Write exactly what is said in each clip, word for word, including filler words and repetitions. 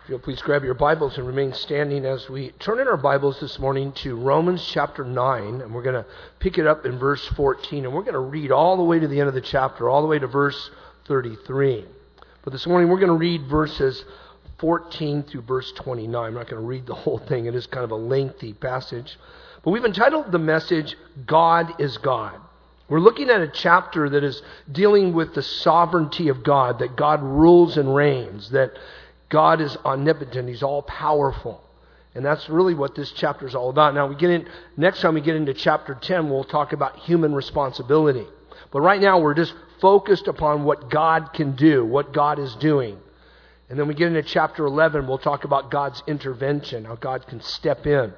If you'll please grab your Bibles and remain standing as we turn in our Bibles this morning to Romans chapter nine, and we're going to pick it up in verse fourteen, and we're going to read all the way to the end of the chapter, all the way to verse thirty-three. But this morning we're going to read verses fourteen through verse twenty-nine. I'm not going to read the whole thing. It is kind of a lengthy passage. But we've entitled the message, God is God. We're looking at a chapter that is dealing with the sovereignty of God, that God rules and reigns, that God is omnipotent. He's all powerful. And that's really what this chapter is all about. Now, we get in next time we get into chapter ten, we'll talk about human responsibility. But right now, we're just focused upon what God can do, what God is doing. And then we get into chapter eleven, we'll talk about God's intervention, how God can step in.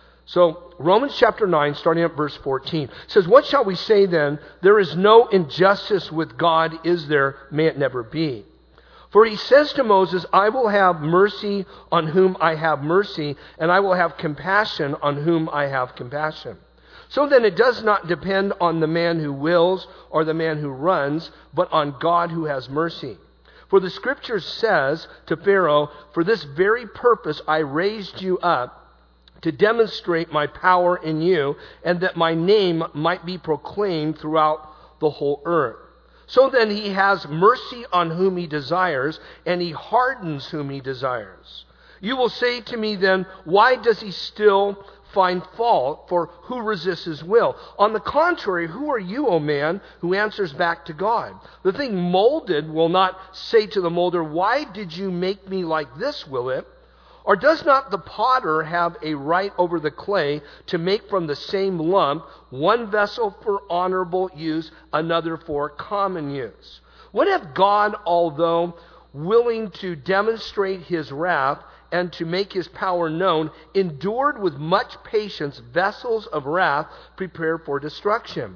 So, Romans chapter nine, starting at verse fourteen, says, "What shall we say then? There is no injustice with God, is there? May it never be. For he says to Moses, I will have mercy on whom I have mercy, and I will have compassion on whom I have compassion. So then it does not depend on the man who wills or the man who runs, but on God who has mercy. For the scripture says to Pharaoh, for this very purpose I raised you up, to demonstrate my power in you, and that my name might be proclaimed throughout the whole earth. So then he has mercy on whom he desires, and he hardens whom he desires. You will say to me then, why does he still find fault? For who resists his will? On the contrary, who are you, O man, who answers back to God? The thing molded will not say to the molder, why did you make me like this, will it? Or does not the potter have a right over the clay to make from the same lump one vessel for honorable use, another for common use? What if God, although willing to demonstrate his wrath and to make his power known, endured with much patience vessels of wrath prepared for destruction?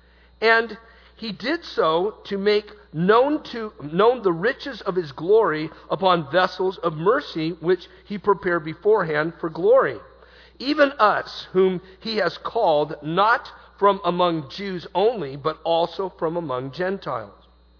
And he did so to make known to known the riches of his glory upon vessels of mercy, which he prepared beforehand for glory. Even us, whom he has called, not from among Jews only, but also from among Gentiles.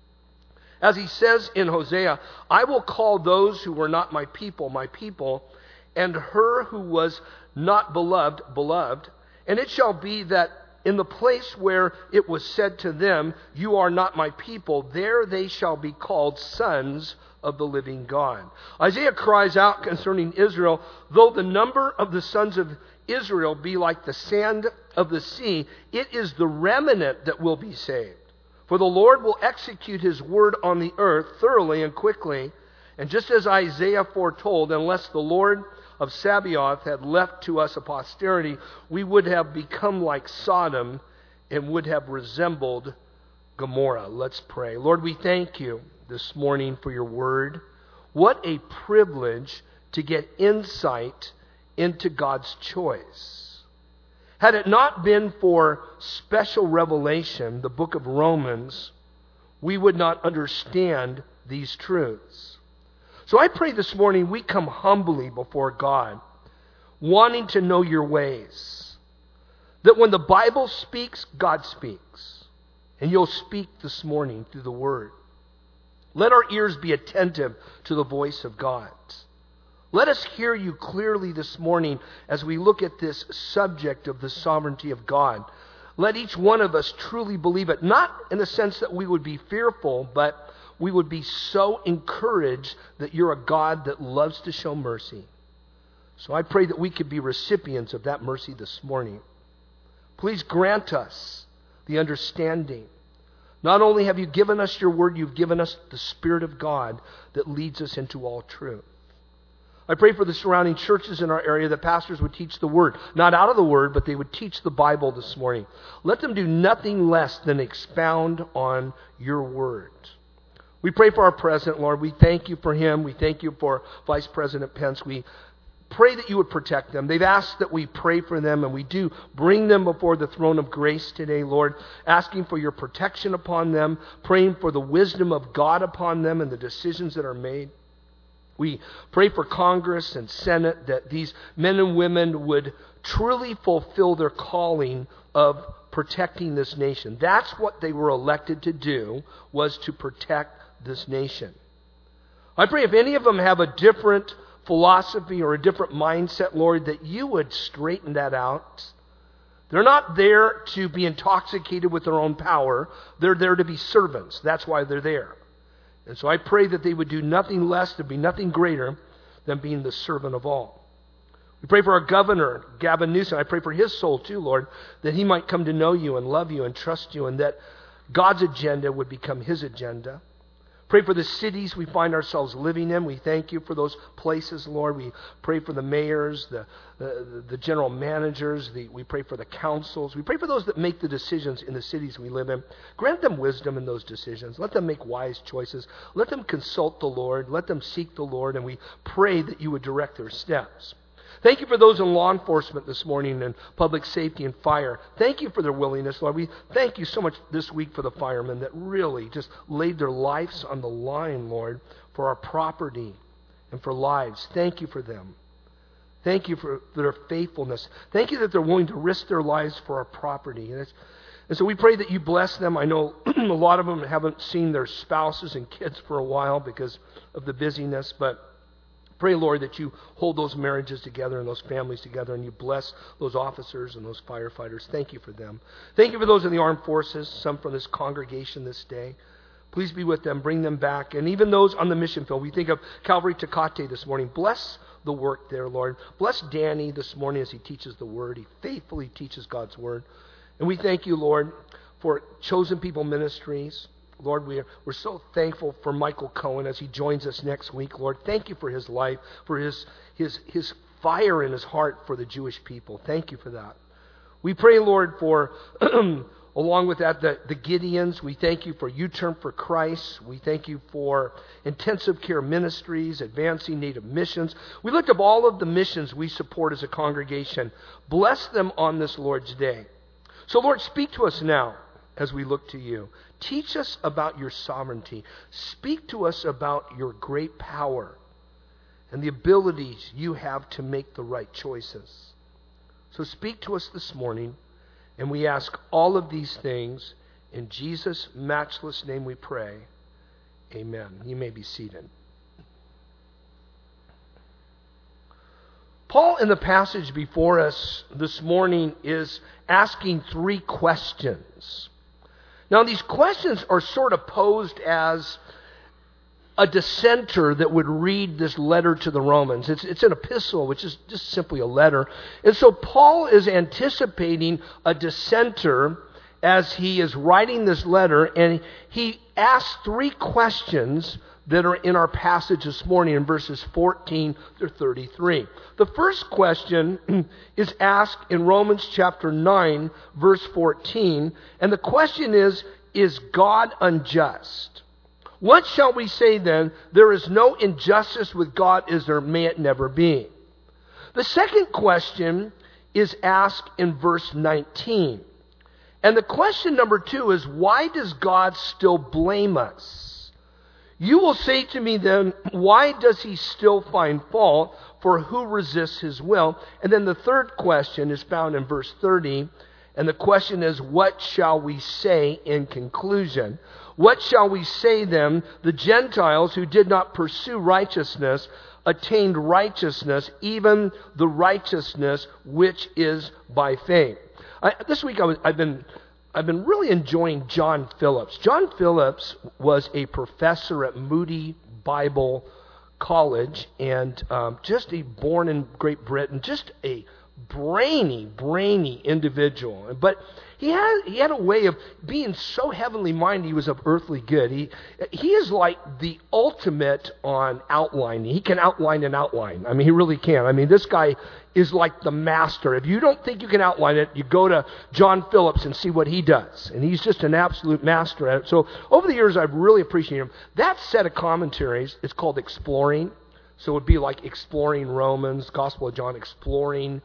As he says in Hosea, I will call those who were not my people, my people, and her who was not beloved, beloved. And it shall be that in the place where it was said to them, you are not my people, there they shall be called sons of the living God. Isaiah cries out concerning Israel, though the number of the sons of Israel be like the sand of the sea, it is the remnant that will be saved. For the Lord will execute his word on the earth thoroughly and quickly. And just as Isaiah foretold, unless the Lord of Sabaoth had left to us a posterity, we would have become like Sodom and would have resembled Gomorrah. Let's pray. Lord, we thank you this morning for your word. What a privilege to get insight into God's choice. Had it not been for special revelation, the book of Romans, we would not understand these truths. So I pray this morning we come humbly before God, wanting to know your ways. That when the Bible speaks, God speaks. And you'll speak this morning through the Word. Let our ears be attentive to the voice of God. Let us hear you clearly this morning as we look at this subject of the sovereignty of God. Let each one of us truly believe it, not in the sense that we would be fearful, but we would be so encouraged that you're a God that loves to show mercy. So I pray that we could be recipients of that mercy this morning. Please grant us the understanding. Not only have you given us your word, you've given us the Spirit of God that leads us into all truth. I pray for the surrounding churches in our area that pastors would teach the word. Not out of the word, but they would teach the Bible this morning. Let them do nothing less than expound on your word. We pray for our president, Lord. We thank you for him. We thank you for Vice President Pence. We pray that you would protect them. They've asked that we pray for them, and we do bring them before the throne of grace today, Lord, asking for your protection upon them, praying for the wisdom of God upon them and the decisions that are made. We pray for Congress and Senate that these men and women would truly fulfill their calling of protecting this nation. That's what they were elected to do, was to protect this nation. I pray if any of them have a different philosophy or a different mindset, Lord, that you would straighten that out. They're not there to be intoxicated with their own power. They're there to be servants. That's why they're there. And so I pray that they would do nothing less, to be nothing greater than being the servant of all. We pray for our governor, Gavin Newsom. I pray for his soul too, Lord, that he might come to know you and love you and trust you, and that God's agenda would become his agenda. Pray for the cities we find ourselves living in. We thank you for those places, Lord. We pray for the mayors, the the, the general managers. The, we pray for the councils. We pray for those that make the decisions in the cities we live in. Grant them wisdom in those decisions. Let them make wise choices. Let them consult the Lord. Let them seek the Lord. And we pray that you would direct their steps. Thank you for those in law enforcement this morning and public safety and fire. Thank you for their willingness, Lord. We thank you so much this week for the firemen that really just laid their lives on the line, Lord, for our property and for lives. Thank you for them. Thank you for their faithfulness. Thank you that they're willing to risk their lives for our property. And, it's, and so we pray that you bless them. I know a lot of them haven't seen their spouses and kids for a while because of the busyness, but pray, Lord, that you hold those marriages together and those families together, and you bless those officers and those firefighters. Thank you for them. Thank you for those in the armed forces, some from this congregation this day. Please be with them. Bring them back. And even those on the mission field. We think of Calvary Tecate this morning. Bless the work there, Lord. Bless Danny this morning as he teaches the Word. He faithfully teaches God's Word. And we thank you, Lord, for Chosen People Ministries. Lord, we are, we're so thankful for Michael Cohen as he joins us next week. Lord, thank you for his life, for his, his, his fire in his heart for the Jewish people. Thank you for that. We pray, Lord, for, along with that, the, the Gideons. We thank you for U-Turn for Christ. We thank you for intensive care ministries, advancing Native missions. We looked up all of the missions we support as a congregation. Bless them on this Lord's Day. So, Lord, speak to us now as we look to you. Teach us about your sovereignty. Speak to us about your great power and the abilities you have to make the right choices. So speak to us this morning, and we ask all of these things in Jesus' matchless name we pray. Amen. You may be seated. Paul, in the passage before us this morning, is asking three questions. Now, these questions are sort of posed as a dissenter that would read this letter to the Romans. It's, it's an epistle, which is just simply a letter. And so Paul is anticipating a dissenter as he is writing this letter, and he asks three questions that are in our passage this morning in verses fourteen through thirty-three. The first question is asked in Romans chapter nine, verse fourteen, and the question is, is God unjust? What shall we say then? There is no injustice with God, is there? May it never be. The second question is asked in verse nineteen. And the question number two is, why does God still blame us? You will say to me then, why does he still find fault? For who resists his will? And then the third question is found in verse thirty. And the question is, what shall we say in conclusion? What shall we say then? The Gentiles who did not pursue righteousness attained righteousness, even the righteousness which is by faith. I, this week I was, I've been I've been really enjoying John Phillips. John Phillips was a professor at Moody Bible College, and um, just a born in Great Britain, just a brainy, brainy individual. But he had he had a way of being so heavenly minded. He was of earthly good. He he is like the ultimate on outlining. He can outline an outline. I mean, he really can. I mean, this guy is like the master. If you don't think you can outline it, you go to John Phillips and see what he does. And he's just an absolute master at it. So over the years, I've really appreciated him. That set of commentaries is called Exploring. So it would be like exploring Romans, Gospel of John, exploring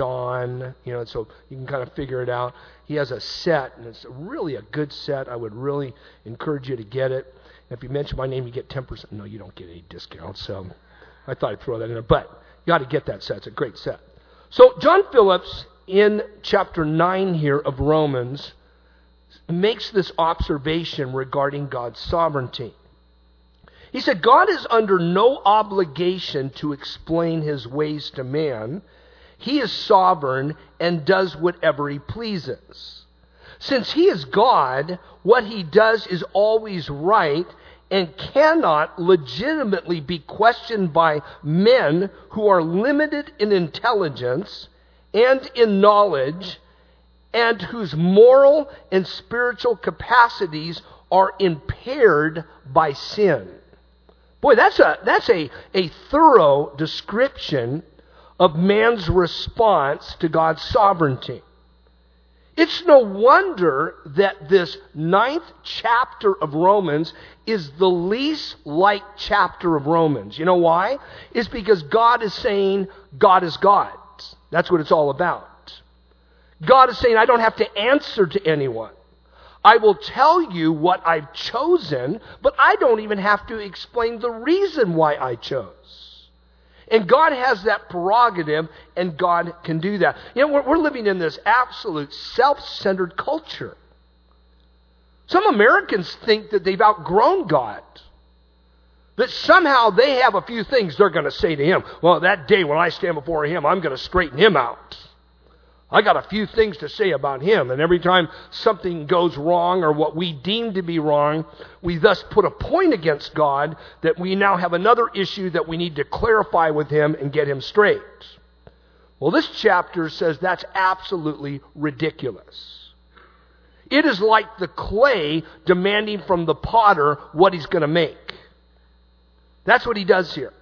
John, you know, so you can kind of figure it out. He has a set, and it's really a good set. I would really encourage you to get it. And if you mention my name, you get ten percent. No, you don't get any discount, so I thought I'd throw that in there. But you got to get that set. It's a great set. So John Phillips, in chapter nine here of Romans, makes this observation regarding God's sovereignty. He said, God is under no obligation to explain his ways to man. He is sovereign and does whatever he pleases. Since he is God, what he does is always right and cannot legitimately be questioned by men who are limited in intelligence and in knowledge and whose moral and spiritual capacities are impaired by sin. Boy, that's a that's a, a thorough description of man's response to God's sovereignty. It's no wonder that this ninth chapter of Romans is the least liked chapter of Romans. You know why? It's because God is saying God is God. That's what it's all about. God is saying, I don't have to answer to anyone. I will tell you what I've chosen, but I don't even have to explain the reason why I chose. And God has that prerogative, and God can do that. You know, we're, we're living in this absolute self-centered culture. Some Americans think that they've outgrown God. That somehow they have a few things they're going to say to him. Well, that day when I stand before him, I'm going to straighten him out. I got a few things to say about him. And every time something goes wrong or what we deem to be wrong, we thus put a point against God that we now have another issue that we need to clarify with him and get him straight. Well, this chapter says that's absolutely ridiculous. It is like the clay demanding from the potter what he's going to make. That's what he does here.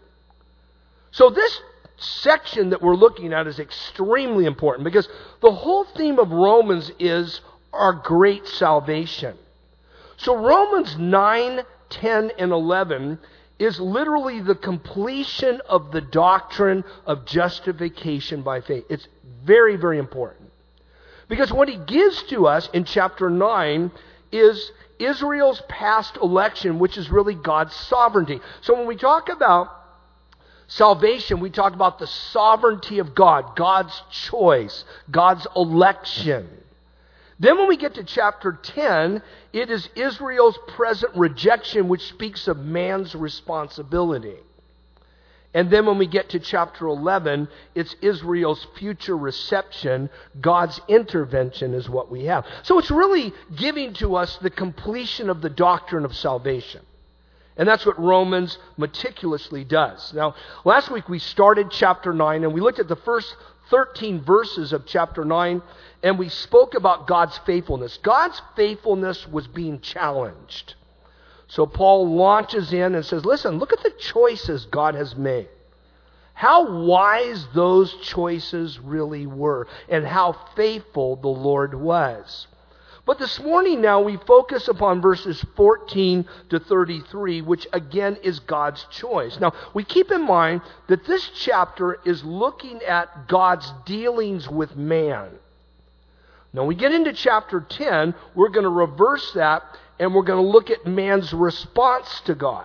So this section that we're looking at is extremely important because the whole theme of Romans is our great salvation. So Romans nine, ten, and eleven is literally the completion of the doctrine of justification by faith. It's very, very important. Because what he gives to us in chapter nine is Israel's past election, which is really God's sovereignty. So when we talk about salvation, we talk about the sovereignty of God, God's choice, God's election. Then when we get to chapter ten, it is Israel's present rejection, which speaks of man's responsibility. And then when we get to chapter eleven, it's Israel's future reception. God's intervention is what we have. So it's really giving to us the completion of the doctrine of salvation. And that's what Romans meticulously does. Now, last week we started chapter nine, and we looked at the first thirteen verses of chapter nine, and we spoke about God's faithfulness. God's faithfulness was being challenged. So Paul launches in and says, listen, look at the choices God has made. How wise those choices really were, and how faithful the Lord was. But this morning now we focus upon verses fourteen to thirty-three, which again is God's choice. Now, we keep in mind that this chapter is looking at God's dealings with man. Now, when we get into chapter ten, we're going to reverse that, and we're going to look at man's response to God.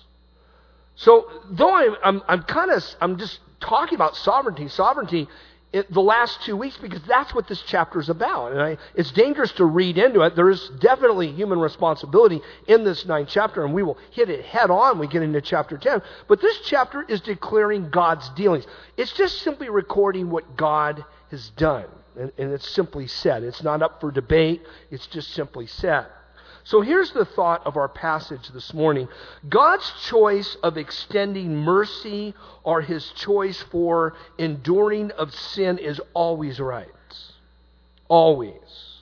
So, though I'm, I'm, I'm kind of, I'm just talking about sovereignty, sovereignty, It, the last two weeks, because that's what this chapter is about. And I, it's dangerous to read into it. There is definitely human responsibility in this ninth chapter, and we will hit it head on when we get into chapter ten. But this chapter is declaring God's dealings. It's just simply recording what God has done. And, and it's simply said. It's not up for debate. It's just simply said. So here's the thought of our passage this morning. God's choice of extending mercy or his choice for enduring of sin is always right. Always.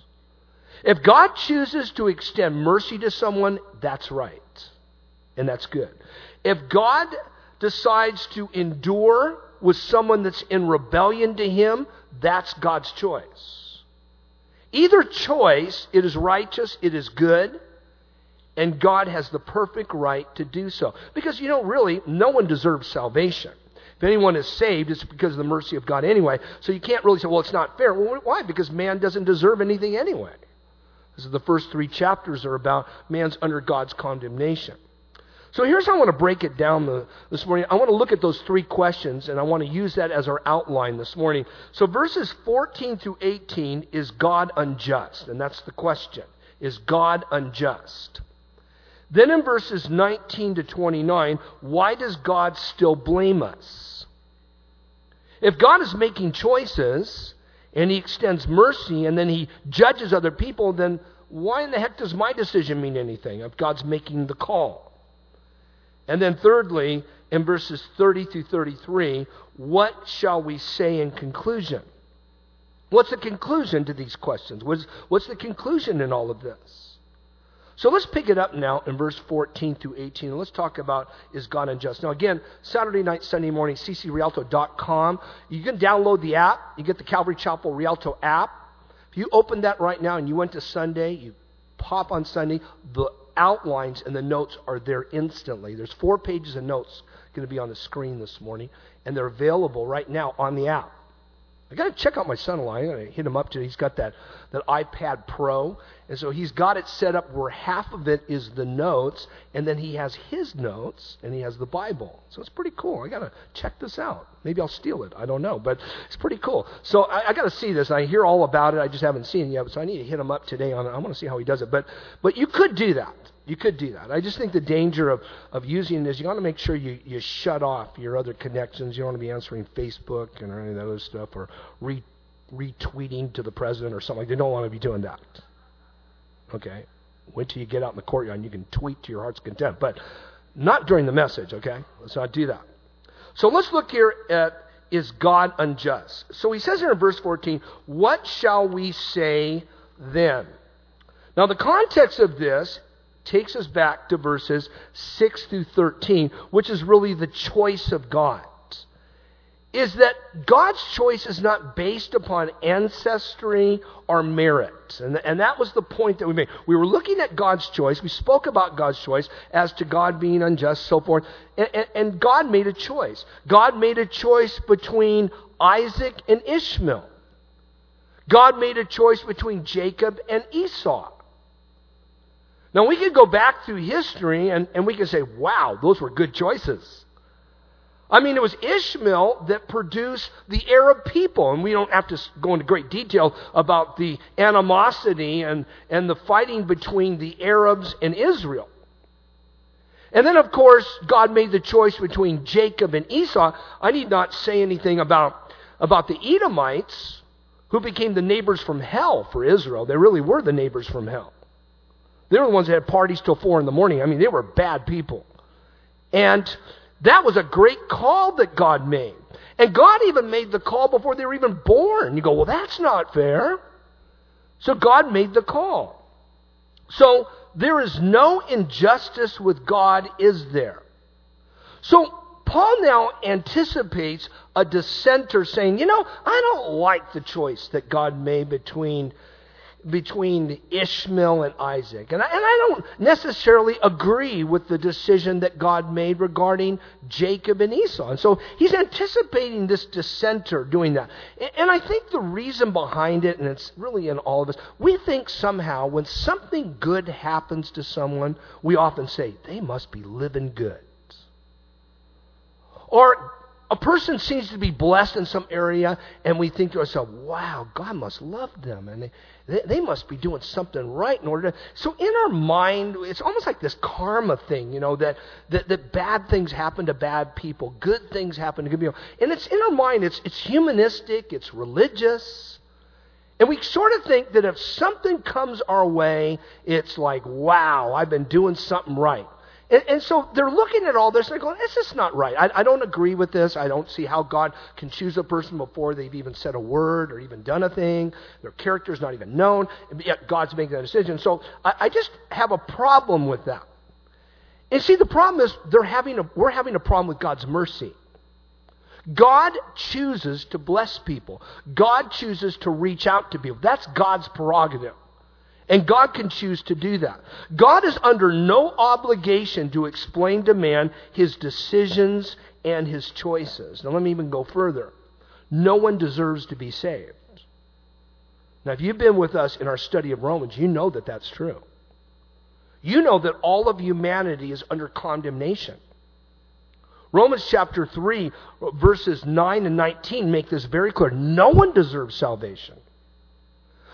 If God chooses to extend mercy to someone, that's right. And that's good. If God decides to endure with someone that's in rebellion to him, that's God's choice. Either choice, it is righteous, it is good, and God has the perfect right to do so. Because, you know, really, no one deserves salvation. If anyone is saved, it's because of the mercy of God anyway. So you can't really say, well, it's not fair. Well, why? Because man doesn't deserve anything anyway. This is the first three chapters are about man's under God's condemnation. So here's how I want to break it down the, this morning. I want to look at those three questions, and I want to use that as our outline this morning. So verses fourteen through eighteen, is God unjust? And that's the question. Is God unjust? Then in verses nineteen to twenty-nine, why does God still blame us? If God is making choices and he extends mercy and then he judges other people, then why in the heck does my decision mean anything if God's making the call? And then thirdly, in verses thirty through thirty-three, what shall we say in conclusion? What's the conclusion to these questions? What's, what's the conclusion in all of this? So let's pick it up now in verse fourteen through eighteen, and let's talk about, is God unjust? Now again, Saturday night, Sunday morning, c c rialto dot com. You can download the app. You get the Calvary Chapel Rialto app. If you open that right now and you went to Sunday, you pop on Sunday, the outlines and the notes are there instantly. There's four pages of notes going to be on the screen this morning, and they're available right now on the app. I got to check out my son-in-law. I'm going to hit him up today. He's got that, that iPad Pro. And so he's got it set up where half of it is the notes, and then he has his notes, and he has the Bible. So it's pretty cool. I got to check this out. Maybe I'll steal it. I don't know. But it's pretty cool. So I, I got to see this. I hear all about it. I just haven't seen it yet. So I need to hit him up today on it. I want to see how he does it. But but you could do that. You could do that. I just think the danger of, of using this, you want to make sure you, you shut off your other connections. You don't want to be answering Facebook and any of that other stuff, or re, retweeting to the president or something. They don't want to be doing that. Okay? Wait till you get out in the courtyard and you can tweet to your heart's content. But not during the message, okay? Let's not do that. So let's look here at, is God unjust? So he says here in verse fourteen, what shall we say then? Now the context of this takes us back to verses six through thirteen, which is really the choice of God. Is that God's choice is not based upon ancestry or merit. And, and that was the point that we made. We were looking at God's choice. We spoke about God's choice as to God being unjust, so forth. And, and, and God made a choice. God made a choice between Isaac and Ishmael. God made a choice between Jacob and Esau. Now, we could go back through history and, and we can say, wow, those were good choices. I mean, it was Ishmael that produced the Arab people. And we don't have to go into great detail about the animosity and, and the fighting between the Arabs and Israel. And then, of course, God made the choice between Jacob and Esau. I need not say anything about, about the Edomites, who became the neighbors from hell for Israel. They really were the neighbors from hell. They were the ones that had parties till four in the morning. I mean, they were bad people. And that was a great call that God made. And God even made the call before they were even born. You go, well, that's not fair. So God made the call. So there is no injustice with God, is there? So Paul now anticipates a dissenter saying, you know, I don't like the choice that God made between between Ishmael and Isaac. And I, and I don't necessarily agree with the decision that God made regarding Jacob and Esau. And so he's anticipating this dissenter doing that. And, and I think the reason behind it, and it's really in all of us, we think somehow when something good happens to someone, we often say, they must be living good. Or a person seems to be blessed in some area, and we think to ourselves, wow, God must love them, and they, they, they must be doing something right in order to... So in our mind, it's almost like this karma thing, you know, that, that, that bad things happen to bad people, good things happen to good people. And it's in our mind, it's, it's humanistic, it's religious. And we sort of think that if something comes our way, it's like, wow, I've been doing something right. And, and so they're looking at all this and they're going, this is not right. I, I don't agree with this. I don't see how God can choose a person before they've even said a word or even done a thing. Their character's not even known. And yet God's making that decision. So I, I just have a problem with that. And see, the problem is they're having a, we're having a problem with God's mercy. God chooses to bless people. God chooses to reach out to people. That's God's prerogative. And God can choose to do that. God is under no obligation to explain to man his decisions and his choices. Now let me even go further. No one deserves to be saved. Now if you've been with us in our study of Romans, you know that that's true. You know that all of humanity is under condemnation. Romans chapter three, verses nine and nineteen make this very clear. No one deserves salvation.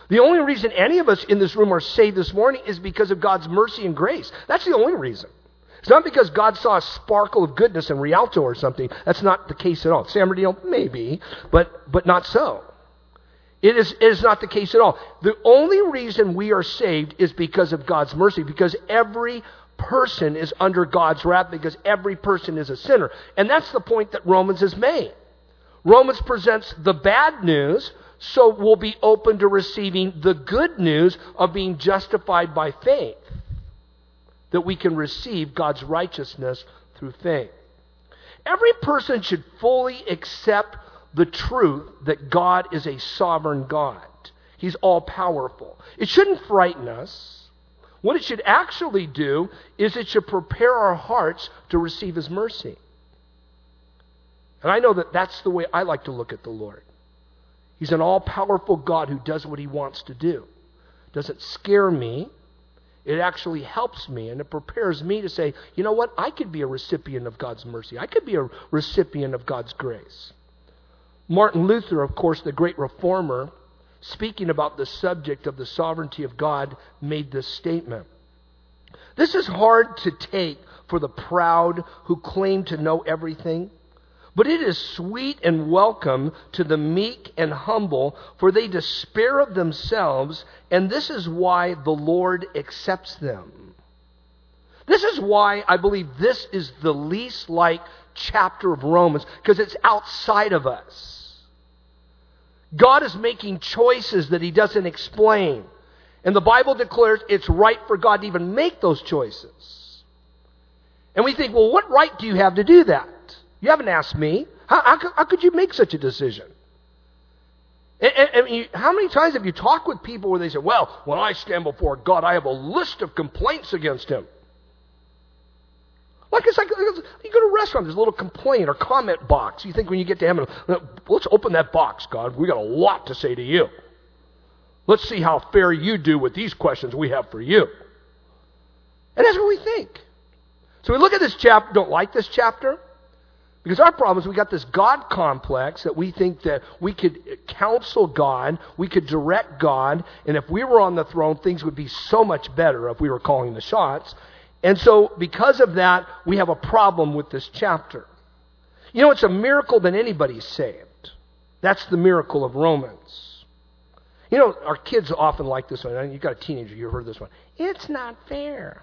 The only reason any of us in this room are saved this morning is because of God's mercy and grace. That's the only reason. It's not because God saw a sparkle of goodness in Rialto or something. That's not the case at all. San Bernardino, maybe, but, but not so. It is, it is not the case at all. The only reason we are saved is because of God's mercy, because every person is under God's wrath, because every person is a sinner. And that's the point that Romans has made. Romans presents the bad news, so we'll be open to receiving the good news of being justified by faith, that we can receive God's righteousness through faith. Every person should fully accept the truth that God is a sovereign God. He's all-powerful. It shouldn't frighten us. What it should actually do is it should prepare our hearts to receive His mercy. And I know that that's the way I like to look at the Lord. He's an all-powerful God who does what He wants to do. It doesn't scare me. It actually helps me, and it prepares me to say, you know what? I could be a recipient of God's mercy. I could be a recipient of God's grace. Martin Luther, of course, the great reformer, speaking about the subject of the sovereignty of God, made this statement. This is hard to take for the proud who claim to know everything, but it is sweet and welcome to the meek and humble, for they despair of themselves, and this is why the Lord accepts them. This is why I believe this is the least like chapter of Romans, because it's outside of us. God is making choices that He doesn't explain. And the Bible declares it's right for God to even make those choices. And we think, well, what right do you have to do that? You haven't asked me. How, how, how could you make such a decision? And, and, and you, how many times have you talked with people where they say, well, when I stand before God, I have a list of complaints against Him. Like it's like you go to a restaurant, there's a little complaint or comment box. You think when you get to heaven, let's open that box, God. We got a lot to say to you. Let's see how fair you do with these questions we have for you. And that's what we think. So we look at this chapter, don't like this chapter. Because our problem is we got this God complex that we think that we could counsel God, we could direct God, and if we were on the throne, things would be so much better if we were calling the shots. And so because of that, we have a problem with this chapter. You know, it's a miracle that anybody's saved. That's the miracle of Romans. You know, our kids often like this one. You've got a teenager, you've heard this one. It's not fair.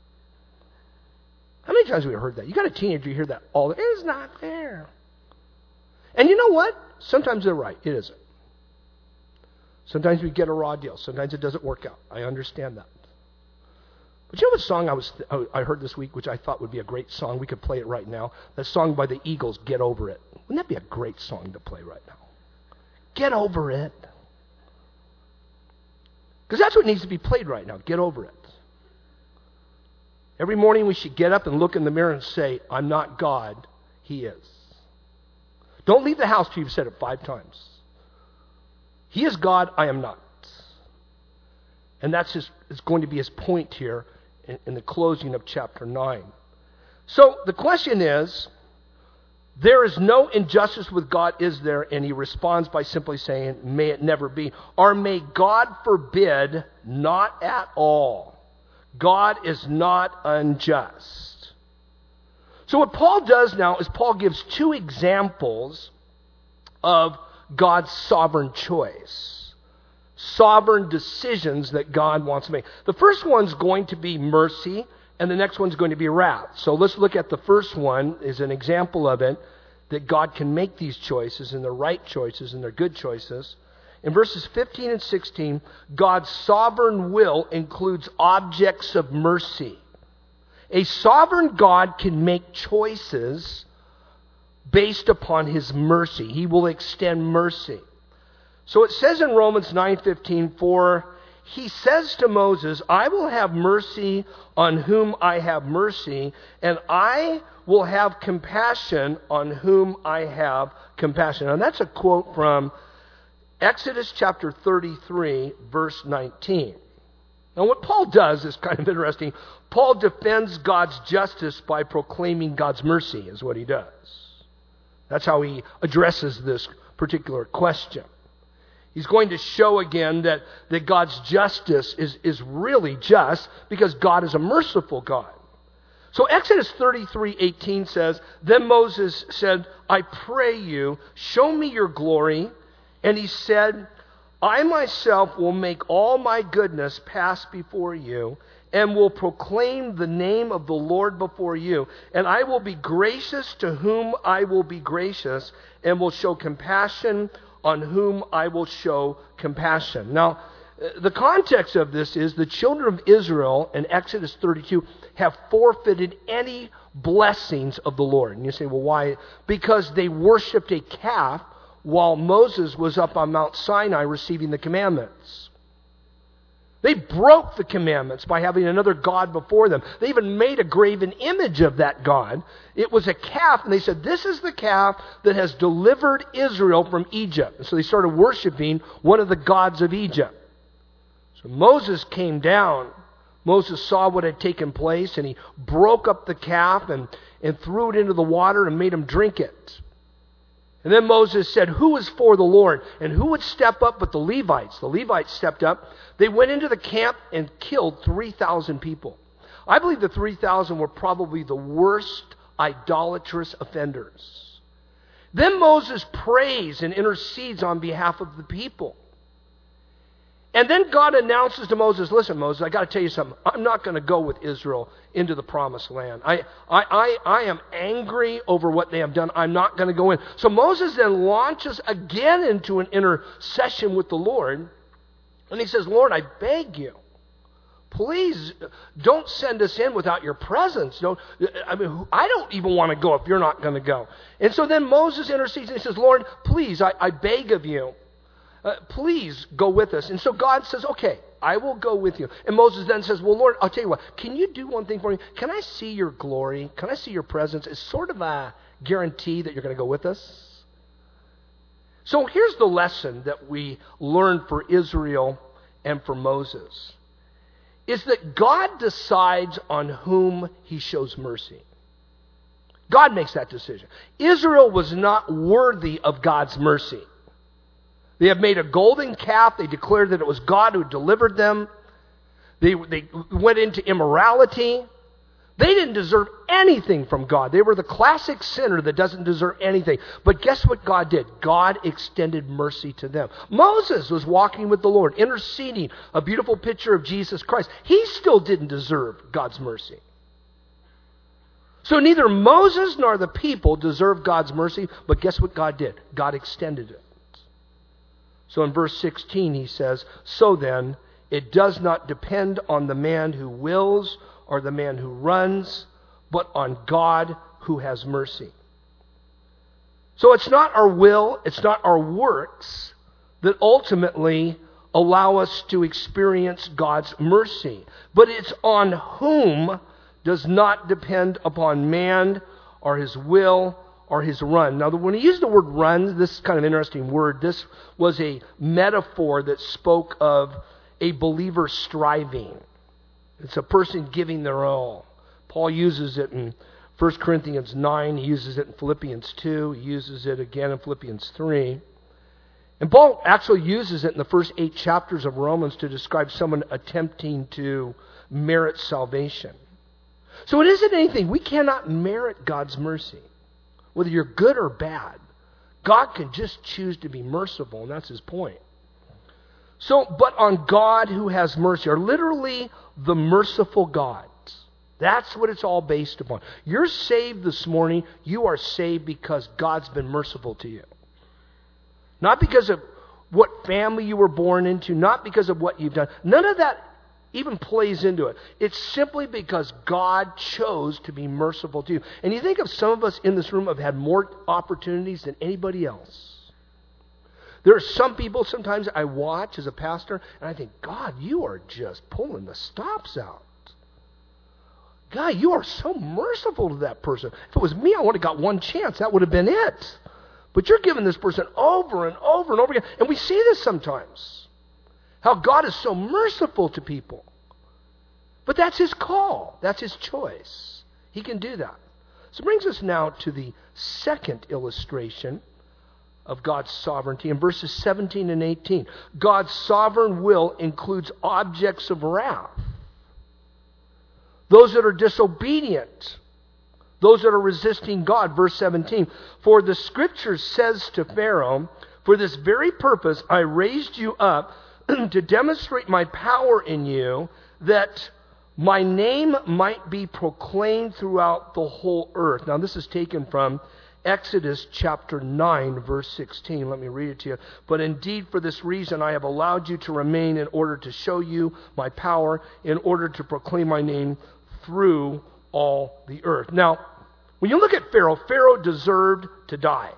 How many times have we heard that? You got a teenager, you hear that all the time. It's not fair. And you know what? Sometimes they're right. It isn't. Sometimes we get a raw deal. Sometimes it doesn't work out. I understand that. But you know what song I was I heard this week, which I thought would be a great song? We could play it right now. That song by the Eagles, Get Over It. Wouldn't that be a great song to play right now? Get over it. Because that's what needs to be played right now. Get over it. Every morning we should get up and look in the mirror and say, I'm not God, He is. Don't leave the house till you've said it five times. He is God, I am not. And that's his, is going to be his point here in, in the closing of chapter nine. So the question is, there is no injustice with God, is there? And he responds by simply saying, may it never be. Or may God forbid, not at all. God is not unjust. So what Paul does now is Paul gives two examples of God's sovereign choice. Sovereign decisions that God wants to make. The first one's going to be mercy, and the next one's going to be wrath. So let's look at the first one as an example of it, that God can make these choices, and they're right choices, and they're good choices. In verses fifteen and sixteen, God's sovereign will includes objects of mercy. A sovereign God can make choices based upon His mercy. He will extend mercy. So it says in Romans nine fifteen, for He says to Moses, I will have mercy on whom I have mercy, and I will have compassion on whom I have compassion. And that's a quote from Exodus chapter thirty-three, verse nineteen. Now what Paul does is kind of interesting. Paul defends God's justice by proclaiming God's mercy, is what he does. That's how he addresses this particular question. He's going to show again that, that God's justice is, is really just because God is a merciful God. So Exodus thirty-three eighteen says, Then Moses said, I pray you, show me your glory. And he said, I myself will make all my goodness pass before you, and will proclaim the name of the Lord before you. And I will be gracious to whom I will be gracious, and will show compassion on whom I will show compassion. Now, the context of this is the children of Israel in Exodus thirty-two have forfeited any blessings of the Lord. And you say, well, why? Because they worshipped a calf while Moses was up on Mount Sinai receiving the commandments. They broke the commandments by having another god before them. They even made a graven image of that god. It was a calf, and they said, this is the calf that has delivered Israel from Egypt. And so they started worshiping one of the gods of Egypt. So Moses came down. Moses saw what had taken place, and he broke up the calf and, and threw it into the water and made him drink it. And then Moses said, who is for the Lord? And who would step up but the Levites? The Levites stepped up. They went into the camp and killed three thousand people. I believe the three thousand were probably the worst idolatrous offenders. Then Moses prays and intercedes on behalf of the people. And then God announces to Moses, listen, Moses, I got to tell you something. I'm not going to go with Israel into the promised land. I, I, I, I am angry over what they have done. I'm not going to go in. So Moses then launches again into an intercession with the Lord. And he says, Lord, I beg you, please don't send us in without your presence. Don't, I mean, I don't even want to go if you're not going to go. And so then Moses intercedes and he says, Lord, please, I, I beg of you. Uh, please go with us. And so God says, okay, I will go with you. And Moses then says, well, Lord, I'll tell you what, can you do one thing for me? Can I see your glory? Can I see your presence? It's sort of a guarantee that you're going to go with us. So here's the lesson that we learn for Israel and for Moses, is that God decides on whom he shows mercy. God makes that decision. Israel was not worthy of God's mercy. They have made a golden calf. They declared that it was God who delivered them. They, they went into immorality. They didn't deserve anything from God. They were the classic sinner that doesn't deserve anything. But guess what God did? God extended mercy to them. Moses was walking with the Lord, interceding, a beautiful picture of Jesus Christ. He still didn't deserve God's mercy. So neither Moses nor the people deserved God's mercy, but guess what God did? God extended it. So in verse sixteen he says, so then, it does not depend on the man who wills or the man who runs, but on God who has mercy. So it's not our will, it's not our works that ultimately allow us to experience God's mercy. But it's on whom does not depend upon man or his will or his run. Now, when he used the word run, this is kind of an interesting word. This was a metaphor that spoke of a believer striving. It's a person giving their all. Paul uses it in First Corinthians nine. He uses it in Philippians two. He uses it again in Philippians three. And Paul actually uses it in the first eight chapters of Romans to describe someone attempting to merit salvation. So it isn't anything. We cannot merit God's mercy. Whether you're good or bad, God can just choose to be merciful, and that's his point. So, but on God who has mercy, or literally the merciful God. That's what it's all based upon. You're saved this morning. You are saved because God's been merciful to you. Not because of what family you were born into, not because of what you've done. None of that even plays into it. It's simply because God chose to be merciful to you. And you think of some of us in this room have had more opportunities than anybody else. There are some people sometimes I watch as a pastor, and I think, God, you are just pulling the stops out. God, you are so merciful to that person. If it was me, I would have got one chance. That would have been it. But you're giving this person over and over and over again. And we see this sometimes. How God is so merciful to people. But that's his call. That's his choice. He can do that. So it brings us now to the second illustration of God's sovereignty. In verses seventeen and eighteen, God's sovereign will includes objects of wrath. Those that are disobedient. Those that are resisting God. Verse seventeen, for the Scripture says to Pharaoh, for this very purpose I raised you up to demonstrate my power in you, that my name might be proclaimed throughout the whole earth. Now this is taken from Exodus chapter nine, verse sixteen. Let me read it to you. But indeed for this reason I have allowed you to remain, in order to show you my power, in order to proclaim my name through all the earth. Now, when you look at Pharaoh, Pharaoh deserved to die.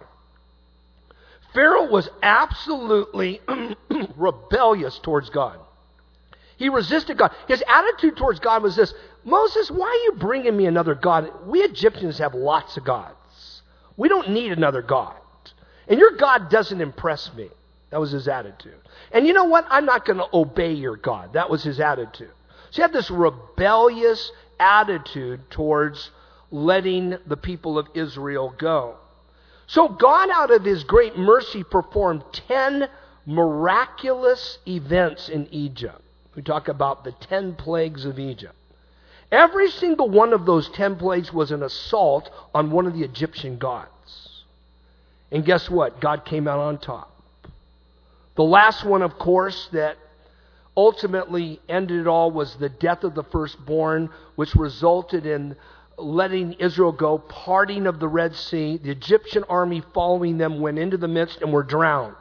Pharaoh was absolutely rebellious towards God. He resisted God. His attitude towards God was this: Moses, why are you bringing me another God? We Egyptians have lots of gods. We don't need another God. And your God doesn't impress me. That was his attitude. And you know what? I'm not going to obey your God. That was his attitude. So he had this rebellious attitude towards letting the people of Israel go. So God, out of his great mercy, performed ten miraculous events in Egypt. We talk about the ten plagues of Egypt. Every single one of those ten plagues was an assault on one of the Egyptian gods. And guess what? God came out on top. The last one, of course, that ultimately ended it all was the death of the firstborn, which resulted in letting Israel go, parting of the Red Sea. The Egyptian army following them went into the midst and were drowned.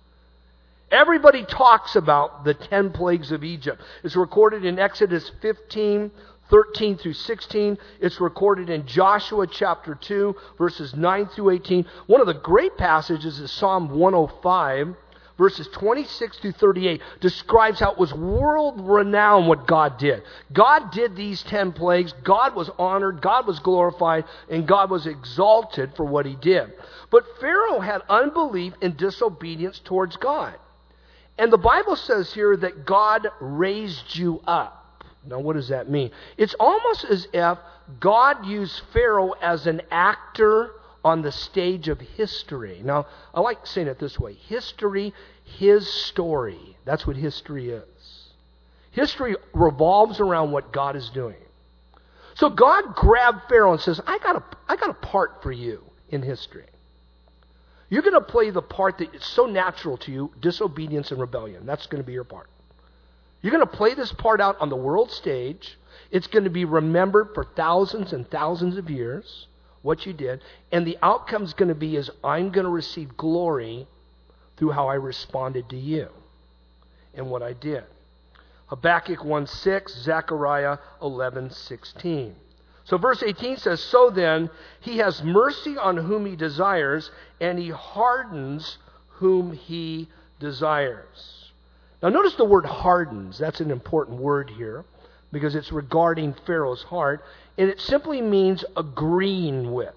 Everybody talks about the ten plagues of Egypt. It's recorded in Exodus fifteen, thirteen through sixteen. It's recorded in Joshua chapter two, verses nine through eighteen. One of the great passages is Psalm one oh five, verses twenty-six through thirty-eight, describes how it was world-renowned what God did. God did these ten plagues. God was honored, God was glorified, and God was exalted for what he did. But Pharaoh had unbelief and disobedience towards God. And the Bible says here that God raised you up. Now, what does that mean? It's almost as if God used Pharaoh as an actor on the stage of history. Now, I like saying it this way. History, his story. That's what history is. History revolves around what God is doing. So God grabbed Pharaoh and says, I got a, I got a part for you in history. You're going to play the part that is so natural to you, disobedience and rebellion. That's going to be your part. You're going to play this part out on the world stage. It's going to be remembered for thousands and thousands of years, what you did. And the outcome is going to be is I'm going to receive glory through how I responded to you and what I did. Habakkuk one six, Zechariah eleven sixteen. So verse eighteen says, so then, he has mercy on whom he desires, and he hardens whom he desires. Now notice the word hardens. That's an important word here, because it's regarding Pharaoh's heart, and it simply means agreeing with.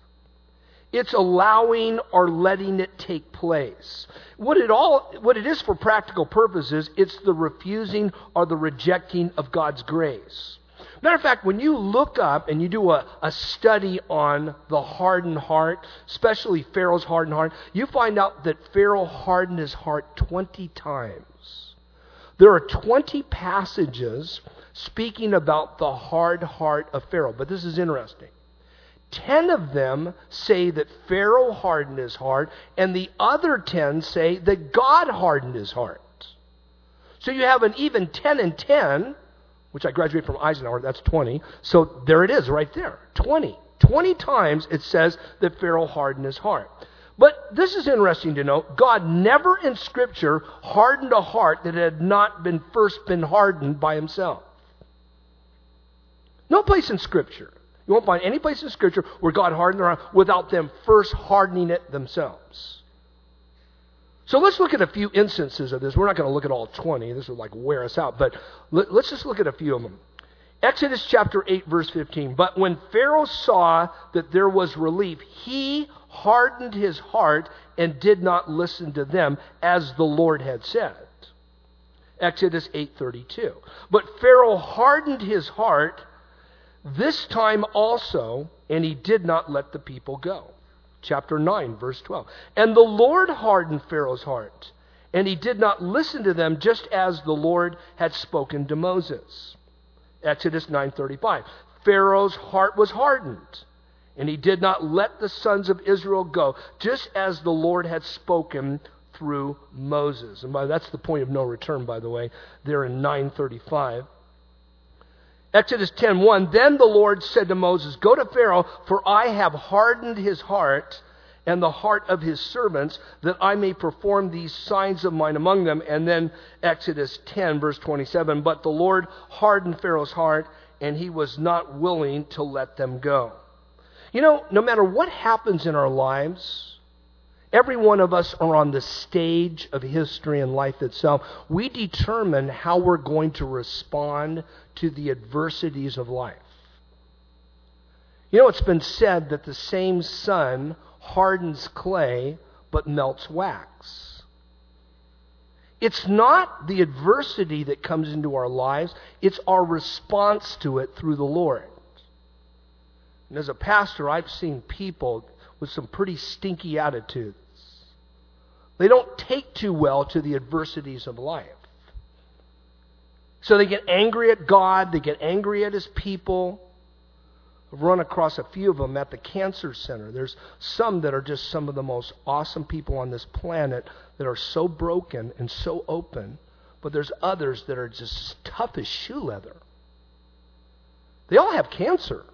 It's allowing or letting it take place. What it all, what it is for practical purposes, it's the refusing or the rejecting of God's grace. Matter of fact, when you look up and you do a, a study on the hardened heart, especially Pharaoh's hardened heart, you find out that Pharaoh hardened his heart twenty times. There are twenty passages speaking about the hard heart of Pharaoh. But this is interesting. Ten of them say that Pharaoh hardened his heart, and the other ten say that God hardened his heart. So you have an even ten and ten, which I graduated from Eisenhower, that's twenty. So there it is right there, twenty. twenty times it says that Pharaoh hardened his heart. But this is interesting to note. God never in Scripture hardened a heart that had not been first been hardened by himself. No place in Scripture. You won't find any place in Scripture where God hardened their heart without them first hardening it themselves. So let's look at a few instances of this. We're not going to look at all twenty. This will like wear us out. But let's just look at a few of them. Exodus chapter eight, verse fifteen. But when Pharaoh saw that there was relief, he hardened his heart and did not listen to them, as the Lord had said. Exodus eight thirty-two. But Pharaoh hardened his heart this time also, and he did not let the people go. chapter nine, verse twelve. And the Lord hardened Pharaoh's heart, and he did not listen to them, just as the Lord had spoken to Moses. Exodus nine thirty-five. Pharaoh's heart was hardened, and he did not let the sons of Israel go, just as the Lord had spoken through Moses. And by that's the point of no return, by the way, there in nine thirty-five. Exodus ten one. Then the Lord said to Moses, go to Pharaoh, for I have hardened his heart and the heart of his servants, that I may perform these signs of mine among them. And then Exodus ten, verse twenty-seven. But the Lord hardened Pharaoh's heart, and he was not willing to let them go. You know, no matter what happens in our lives, every one of us are on the stage of history and life itself. We determine how we're going to respond to the adversities of life. You know, it's been said that the same sun hardens clay but melts wax. It's not the adversity that comes into our lives, it's our response to it through the Lord. And as a pastor, I've seen people with some pretty stinky attitudes. They don't take too well to the adversities of life. So they get angry at God, they get angry at his people. I've run across a few of them at the cancer center. There's some that are just some of the most awesome people on this planet that are so broken and so open, but there's others that are just tough as shoe leather. They all have cancer,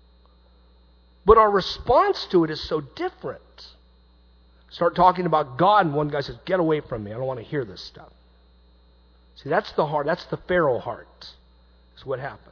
but our response to it is so different. Start talking about God, and one guy says, get away from me, I don't want to hear this stuff. See, that's the heart, that's the Pharaoh heart, is what happens.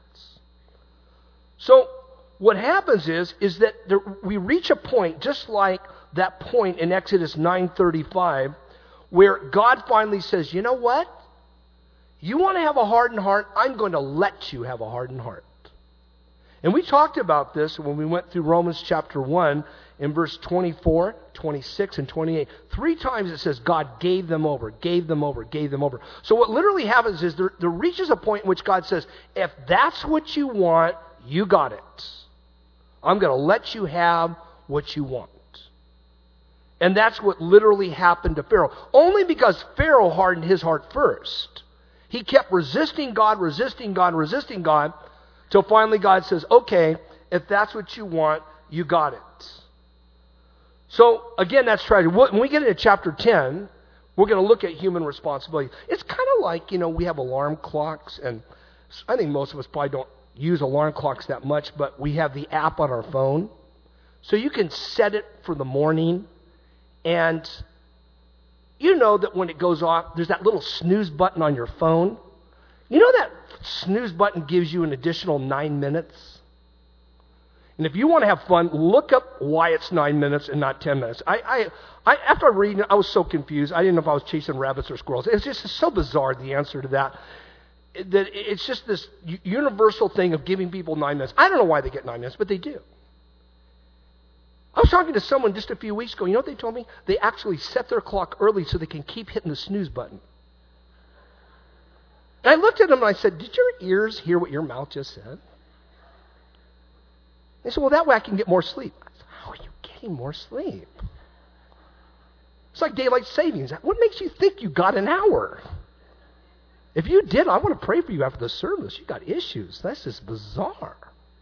So, what happens is, is that there, we reach a point, just like that point in Exodus nine thirty-five, where God finally says, you know what? You want to have a hardened heart? I'm going to let you have a hardened heart. And we talked about this when we went through Romans chapter one in verse twenty-four, twenty-six, and twenty-eight. Three times it says God gave them over, gave them over, gave them over. So what literally happens is there, there reaches a point in which God says, if that's what you want, you got it. I'm going to let you have what you want. And that's what literally happened to Pharaoh. Only because Pharaoh hardened his heart first. He kept resisting God, resisting God, resisting God, till finally God says, okay, if that's what you want, you got it. So, again, that's tragedy. When we get into chapter ten, we're going to look at human responsibility. It's kind of like, you know, we have alarm clocks, and I think most of us probably don't use alarm clocks that much, but we have the app on our phone. So you can set it for the morning, and you know that when it goes off, there's that little snooze button on your phone. You know that snooze button gives you an additional nine minutes? And if you want to have fun, look up why it's nine minutes and not ten minutes. I, I, I after reading it, I was so confused. I didn't know if I was chasing rabbits or squirrels. It's just so bizarre, the answer to that. That it's just this universal thing of giving people nine minutes. I don't know why they get nine minutes, but they do. I was talking to someone just a few weeks ago. You know what they told me? They actually set their clock early so they can keep hitting the snooze button. And I looked at them and I said, did your ears hear what your mouth just said? They said, well, that way I can get more sleep. I said, how are you getting more sleep? It's like daylight savings. What makes you think you got an hour? If you did, I want to pray for you after the service. You got issues. That's just bizarre.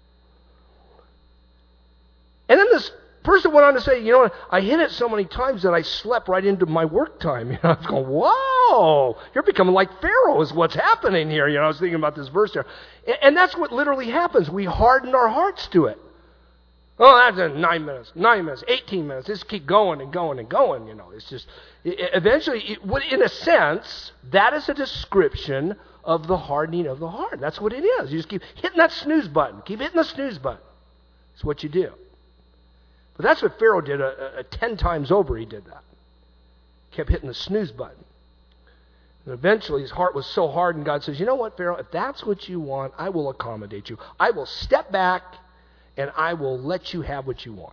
And then this person went on to say, you know, I hit it so many times that I slept right into my work time. You know, I was going, whoa, you're becoming like Pharaoh is what's happening here. You know, I was thinking about this verse there. And that's what literally happens. We harden our hearts to it. Oh, that's in nine minutes, nine minutes, eighteen minutes. Just keep going and going and going. You know, it's just it, eventually, it, in a sense, that is a description of the hardening of the heart. That's what it is. You just keep hitting that snooze button. Keep hitting the snooze button. It's what you do. But that's what Pharaoh did. A, a, a ten times over, he did that. Kept hitting the snooze button. And eventually, his heart was so hardened. God says, "You know what, Pharaoh? If that's what you want, I will accommodate you. I will step back." And I will let you have what you want.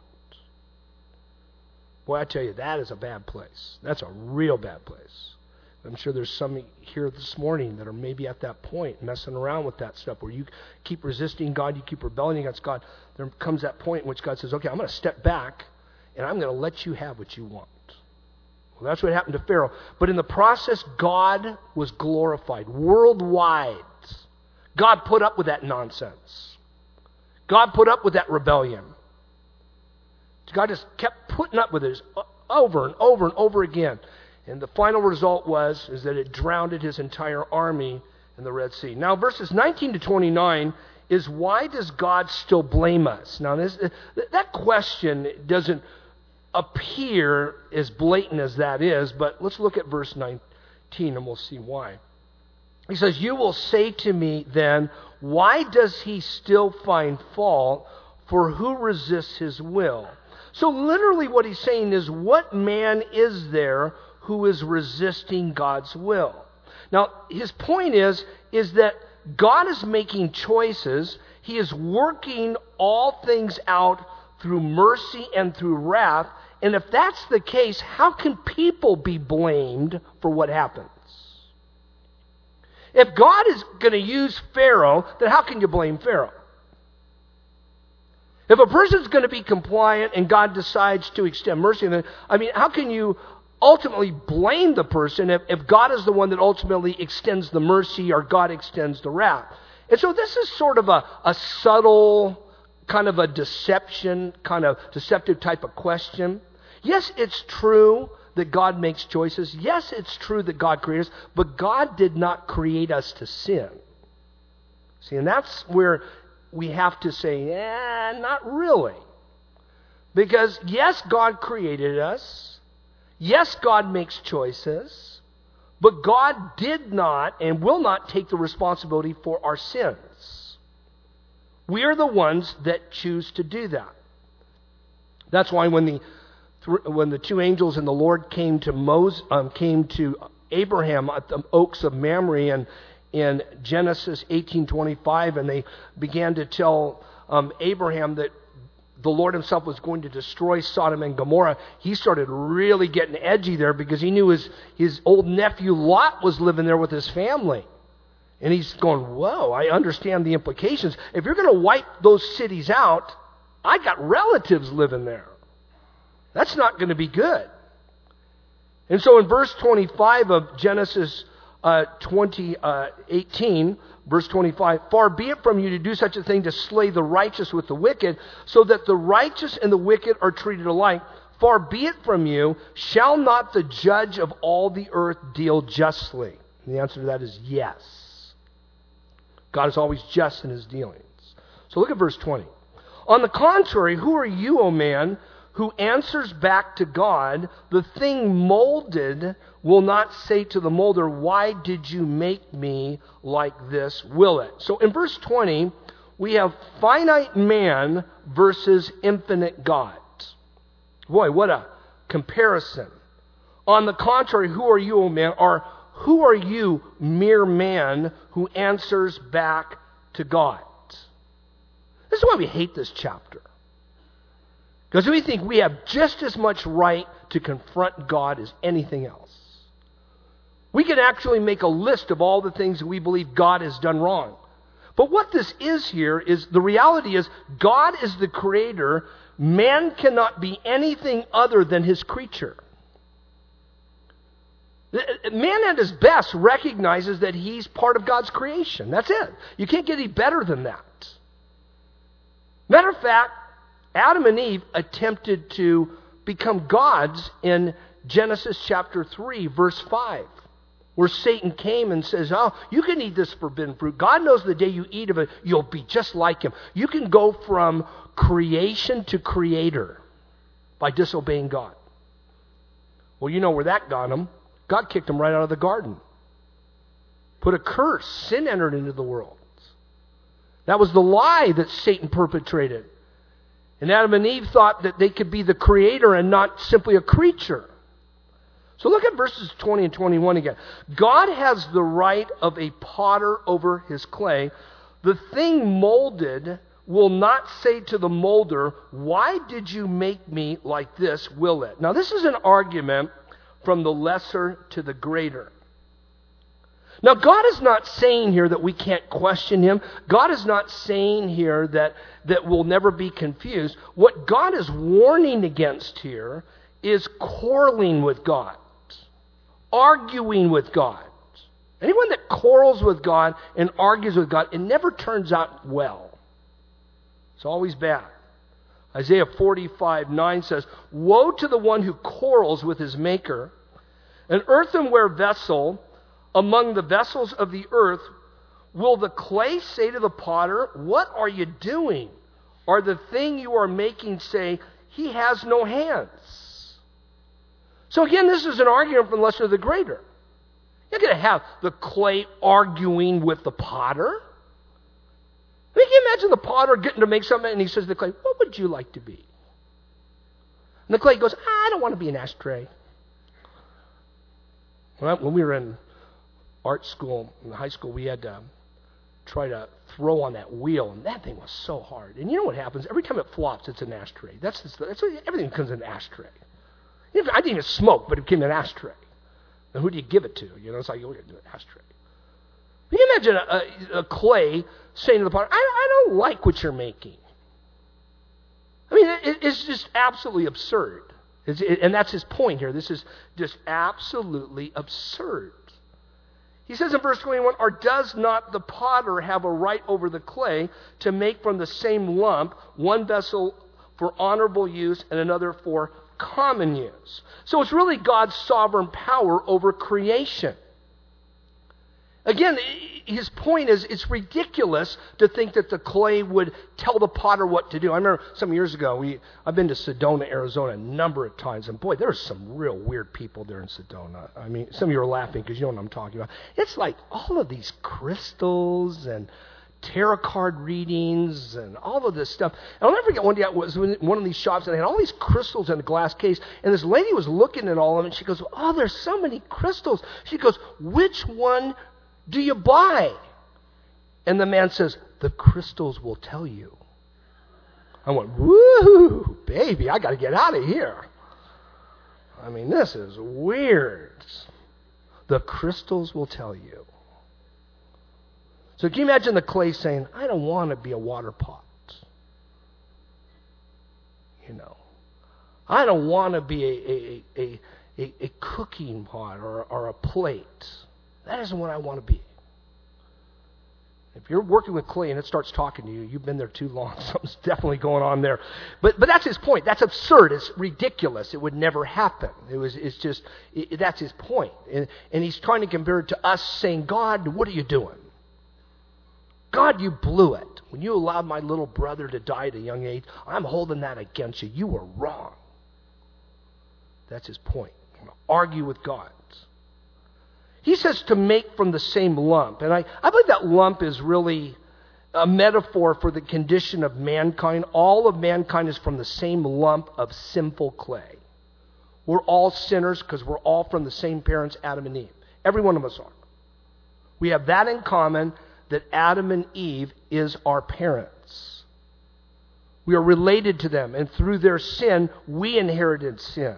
Boy, I tell you, that is a bad place. That's a real bad place. I'm sure there's some here this morning that are maybe at that point, messing around with that stuff, where you keep resisting God, you keep rebelling against God. There comes that point in which God says, okay, I'm going to step back, and I'm going to let you have what you want. Well, that's what happened to Pharaoh. But in the process, God was glorified worldwide. God put up with that nonsense. God put up with that rebellion. God just kept putting up with it over and over and over again. And the final result was is that it drowned his entire army in the Red Sea. Now, verses nineteen to twenty-nine is, why does God still blame us? Now, this, that question doesn't appear as blatant as that is, but let's look at verse nineteen and we'll see why. He says, you will say to me then, why does he still find fault? For who resists his will? So literally what he's saying is, what man is there who is resisting God's will? Now, his point is, is that God is making choices. He is working all things out through mercy and through wrath. And if that's the case, how can people be blamed for what happens? If God is going to use Pharaoh, then how can you blame Pharaoh? If a person's going to be compliant and God decides to extend mercy, then, I mean, how can you ultimately blame the person if, if God is the one that ultimately extends the mercy or God extends the wrath? And so this is sort of a, a subtle, kind of a deception, kind of deceptive type of question. Yes, it's true that God makes choices. Yes, it's true that God created us, but God did not create us to sin. See, and that's where we have to say, eh, not really. Because yes, God created us. Yes, God makes choices. But God did not and will not take the responsibility for our sins. We are the ones that choose to do that. That's why when the when the two angels and the Lord came to Moses, um, came to Abraham at the oaks of Mamre, and in Genesis eighteen twenty-five, and they began to tell um, Abraham that the Lord himself was going to destroy Sodom and Gomorrah, he started really getting edgy there because he knew his, his old nephew Lot was living there with his family. And he's going, whoa, I understand the implications. If you're going to wipe those cities out, I got relatives living there. That's not going to be good. And so in verse twenty-five of Genesis uh, twenty, uh, eighteen, verse twenty-five, far be it from you to do such a thing, to slay the righteous with the wicked, so that the righteous and the wicked are treated alike. Far be it from you, shall not the judge of all the earth deal justly? And the answer to that is yes. God is always just in his dealings. So look at verse twenty. On the contrary, who are you, O man, who answers back to God? The thing molded will not say to the molder, why did you make me like this, will it? So in verse twenty, we have finite man versus infinite God. Boy, what a comparison. On the contrary, who are you, O man? Or who are you, mere man, who answers back to God? This is why we hate this chapter. Because we think we have just as much right to confront God as anything else. We can actually make a list of all the things that we believe God has done wrong. But what this is here is, the reality is, God is the creator. Man cannot be anything other than his creature. Man at his best recognizes that he's part of God's creation. That's it. You can't get any better than that. Matter of fact, Adam and Eve attempted to become gods in Genesis chapter three, verse five, where Satan came and says, oh, you can eat this forbidden fruit. God knows the day you eat of it, you'll be just like him. You can go from creation to creator by disobeying God. Well, you know where that got him. God kicked him right out of the garden. Put a curse. Sin entered into the world. That was the lie that Satan perpetrated. And Adam and Eve thought that they could be the creator and not simply a creature. So look at verses twenty and twenty-one again. God has the right of a potter over his clay. The thing molded will not say to the molder, why did you make me like this, will it? Now this is an argument from the lesser to the greater. Now, God is not saying here that we can't question him. God is not saying here that, that we'll never be confused. What God is warning against here is quarreling with God, arguing with God. Anyone that quarrels with God and argues with God, it never turns out well. It's always bad. Isaiah forty-five nine says, "Woe to the one who quarrels with his maker. An earthenware vessel among the vessels of the earth, will the clay say to the potter, 'What are you doing?' Or the thing you are making say, 'He has no hands.'" So again, this is an argument from lesser to the greater. You're going to have the clay arguing with the potter. I mean, can you imagine the potter getting to make something and he says to the clay, "What would you like to be?" And the clay goes, "I don't want to be an ashtray." When we were in art school, in high school, we had to try to throw on that wheel, and that thing was so hard. And you know what happens? Every time it flops, it's an ashtray. That's, the, that's what, everything becomes an ashtray. I didn't even smoke, but it became an ashtray. And who do you give it to? You know, it's like, you're going to do an ashtray. Can you imagine a, a, a clay saying to the potter, I, I don't like what you're making. I mean, it, it's just absolutely absurd. It's, it, and that's his point here. This is just absolutely absurd. He says in verse twenty-one, "Or does not the potter have a right over the clay to make from the same lump one vessel for honorable use and another for common use?" So it's really God's sovereign power over creation. Again, his point is, it's ridiculous to think that the clay would tell the potter what to do. I remember some years ago, we I've been to Sedona, Arizona a number of times, and boy, there's some real weird people there in Sedona. I mean, some of you are laughing because you know what I'm talking about. It's like all of these crystals and tarot card readings and all of this stuff. And I'll never forget one day I was in one of these shops and they had all these crystals in a glass case, and this lady was looking at all of them, and she goes, "Oh, there's so many crystals." She goes, "Which one do you buy?" And the man says, "The crystals will tell you." I went, "Woo, baby, I got to get out of here. I mean, this is weird. The crystals will tell you." So can you imagine the clay saying, "I don't want to be a water pot. You know, I don't want to be a, a, a, a, a cooking pot or, or a plate. That isn't what I want to be." If you're working with clay and it starts talking to you, you've been there too long. Something's definitely going on there. But but that's his point. That's absurd. It's ridiculous. It would never happen. It was. It's just. It, that's his point. And, and he's trying to compare it to us, saying, "God, what are you doing? God, you blew it. When you allowed my little brother to die at a young age, I'm holding that against you. You were wrong." That's his point. Argue with God. He says to make from the same lump. And I, I believe that lump is really a metaphor for the condition of mankind. All of mankind is from the same lump of sinful clay. We're all sinners because we're all from the same parents, Adam and Eve. Every one of us are. We have that in common, that Adam and Eve is our parents. We are related to them, and through their sin, we inherited sin.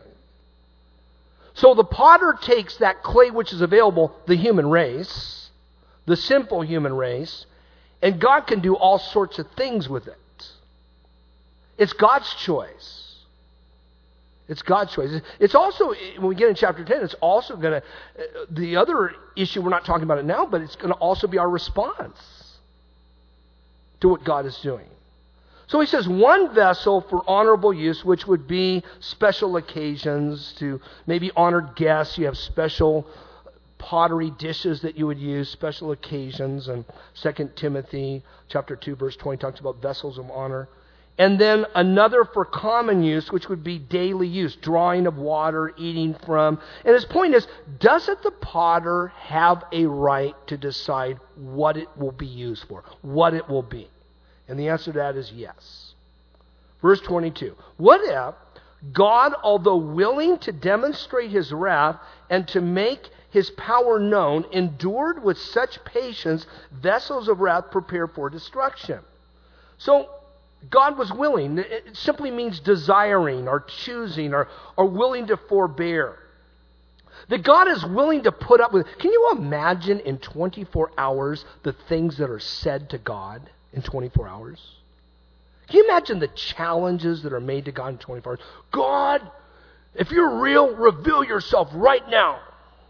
So the potter takes that clay which is available, the human race, the simple human race, and God can do all sorts of things with it. It's God's choice. It's God's choice. It's also, when we get in chapter ten, it's also going to, the other issue, we're not talking about it now, but it's going to also be our response to what God is doing. So he says one vessel for honorable use, which would be special occasions to maybe honored guests. You have special pottery dishes that you would use, special occasions. And Second Timothy chapter two, verse twenty talks about vessels of honor. And then another for common use, which would be daily use, drawing of water, eating from. And his point is, doesn't the potter have a right to decide what it will be used for, what it will be? And the answer to that is yes. Verse twenty-two. What if God, although willing to demonstrate his wrath and to make his power known, endured with such patience vessels of wrath prepared for destruction? So God was willing. It simply means desiring or choosing or, or willing to forbear. That God is willing to put up with. Can you imagine in twenty-four hours the things that are said to God in twenty-four hours? Can you imagine the challenges that are made to God in twenty-four hours? God, if you're real, reveal yourself right now.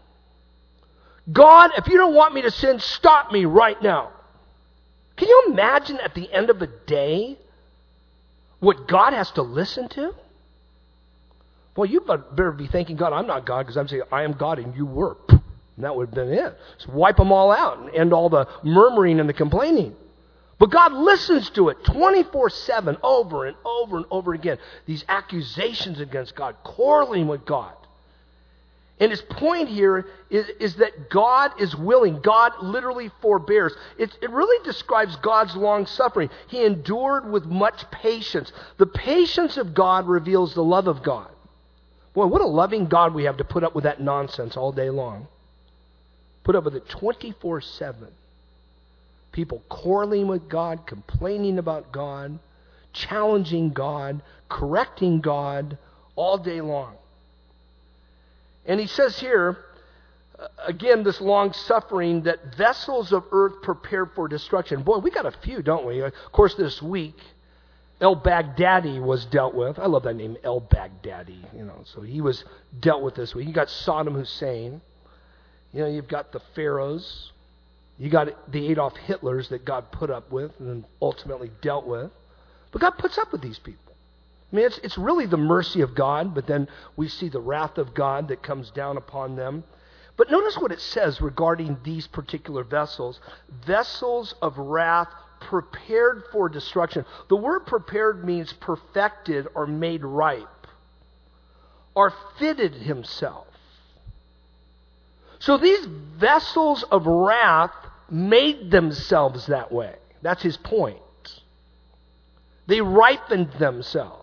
God, if you don't want me to sin, stop me right now. Can you imagine at the end of a day what God has to listen to? Well, you better be thanking God, I'm not God, because I'm saying, I am God and you were. And that would have been it. Just wipe them all out and end all the murmuring and the complaining. But God listens to it twenty-four seven, over and over and over again. These accusations against God, quarreling with God. And his point here is, is that God is willing. God literally forbears. It, it really describes God's long suffering. He endured with much patience. The patience of God reveals the love of God. Boy, what a loving God we have to put up with that nonsense all day long. Put up with it twenty-four seven. People quarreling with God, complaining about God, challenging God, correcting God all day long. And he says here, again, this long suffering, that vessels of earth prepared for destruction. Boy, we got a few, don't we? Of course, this week, El-Baghdadi was dealt with. I love that name, El-Baghdadi. You know, so he was dealt with this week. You got Saddam Hussein. You know, you've got the pharaohs. You got the Adolf Hitlers that God put up with and then ultimately dealt with. But God puts up with these people. I mean, it's, it's really the mercy of God, but then we see the wrath of God that comes down upon them. But notice what it says regarding these particular vessels. Vessels of wrath prepared for destruction. The word prepared means perfected or made ripe, or fitted himself. So these vessels of wrath made themselves that way. That's his point. They ripened themselves.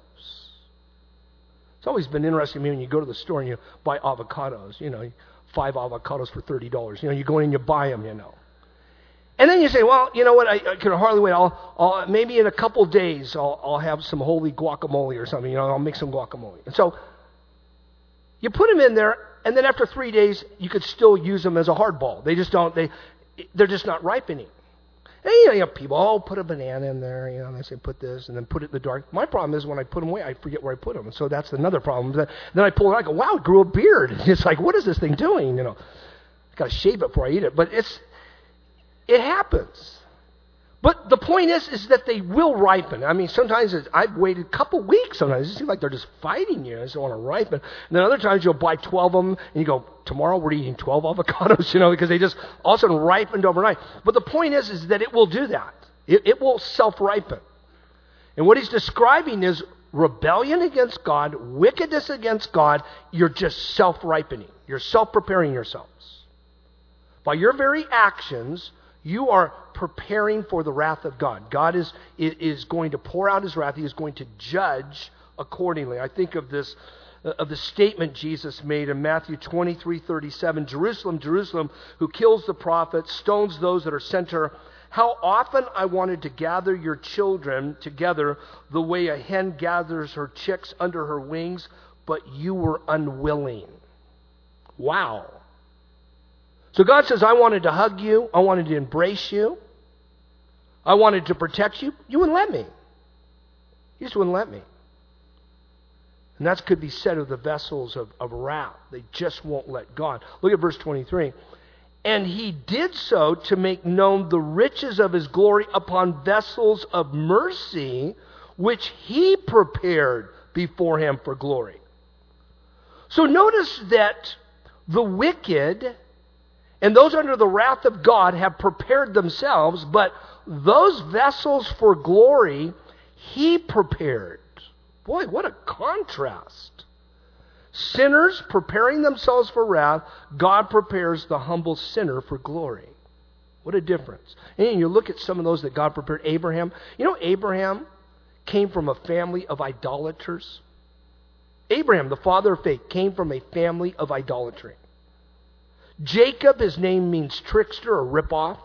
It's always been interesting to me when you go to the store and you buy avocados, you know, five avocados for thirty dollars. You know, you go in and you buy them, you know. And then you say, well, you know what, I, I can hardly wait. I'll, I'll maybe in a couple days I'll, I'll have some holy guacamole or something. You know, I'll make some guacamole. And so you put them in there, and then after three days you could still use them as a hardball. They just don't. They they're just not ripening. And you know, you know, people, oh, put a banana in there, you know, and they say put this, and then put it in the dark. My problem is when I put them away, I forget where I put them. And so that's another problem. Then I pull it out, I go, wow, it grew a beard. And it's like, what is this thing doing? You know, I've got to shave it before I eat it. But it's, it happens. But the point is, is that they will ripen. I mean, sometimes it's, I've waited a couple weeks sometimes. It seems like they're just fighting you. I just don't want to ripen. And then other times you'll buy twelve of them, and you go, tomorrow we're eating twelve avocados, you know, because they just all of a sudden ripened overnight. But the point is, is that it will do that. It, it will self-ripen. And what he's describing is rebellion against God, wickedness against God. You're just self-ripening. You're self-preparing yourselves. By your very actions, you are preparing for the wrath of God. God is, is going to pour out his wrath. He is going to judge accordingly. I think of this, uh, of the statement Jesus made in Matthew twenty-three thirty-seven. Jerusalem, Jerusalem, who kills the prophets, stones those that are sent to her. How often I wanted to gather your children together the way a hen gathers her chicks under her wings, but you were unwilling. Wow. So God says, I wanted to hug you. I wanted to embrace you. I wanted to protect you. You wouldn't let me. You just wouldn't let me. And that could be said of the vessels of, of wrath. They just won't let God. Look at verse twenty-three. And he did so to make known the riches of his glory upon vessels of mercy, which he prepared before him for glory. So notice that the wicked and those under the wrath of God have prepared themselves, but those vessels for glory, he prepared. Boy, what a contrast. Sinners preparing themselves for wrath, God prepares the humble sinner for glory. What a difference. And you look at some of those that God prepared. Abraham. You know, Abraham came from a family of idolaters. Abraham, the father of faith, came from a family of idolatry. Jacob, his name means trickster or ripoff.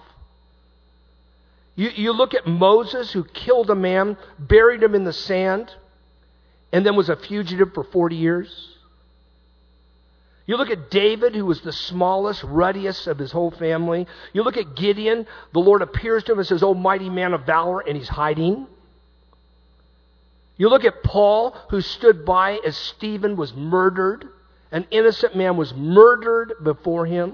You, you look at Moses, who killed a man, buried him in the sand, and then was a fugitive for forty years. You look at David, who was the smallest, ruddiest of his whole family. You look at Gideon, the Lord appears to him and says, "O mighty man of valor," and he's hiding. You look at Paul, who stood by as Stephen was murdered. An innocent man was murdered before him.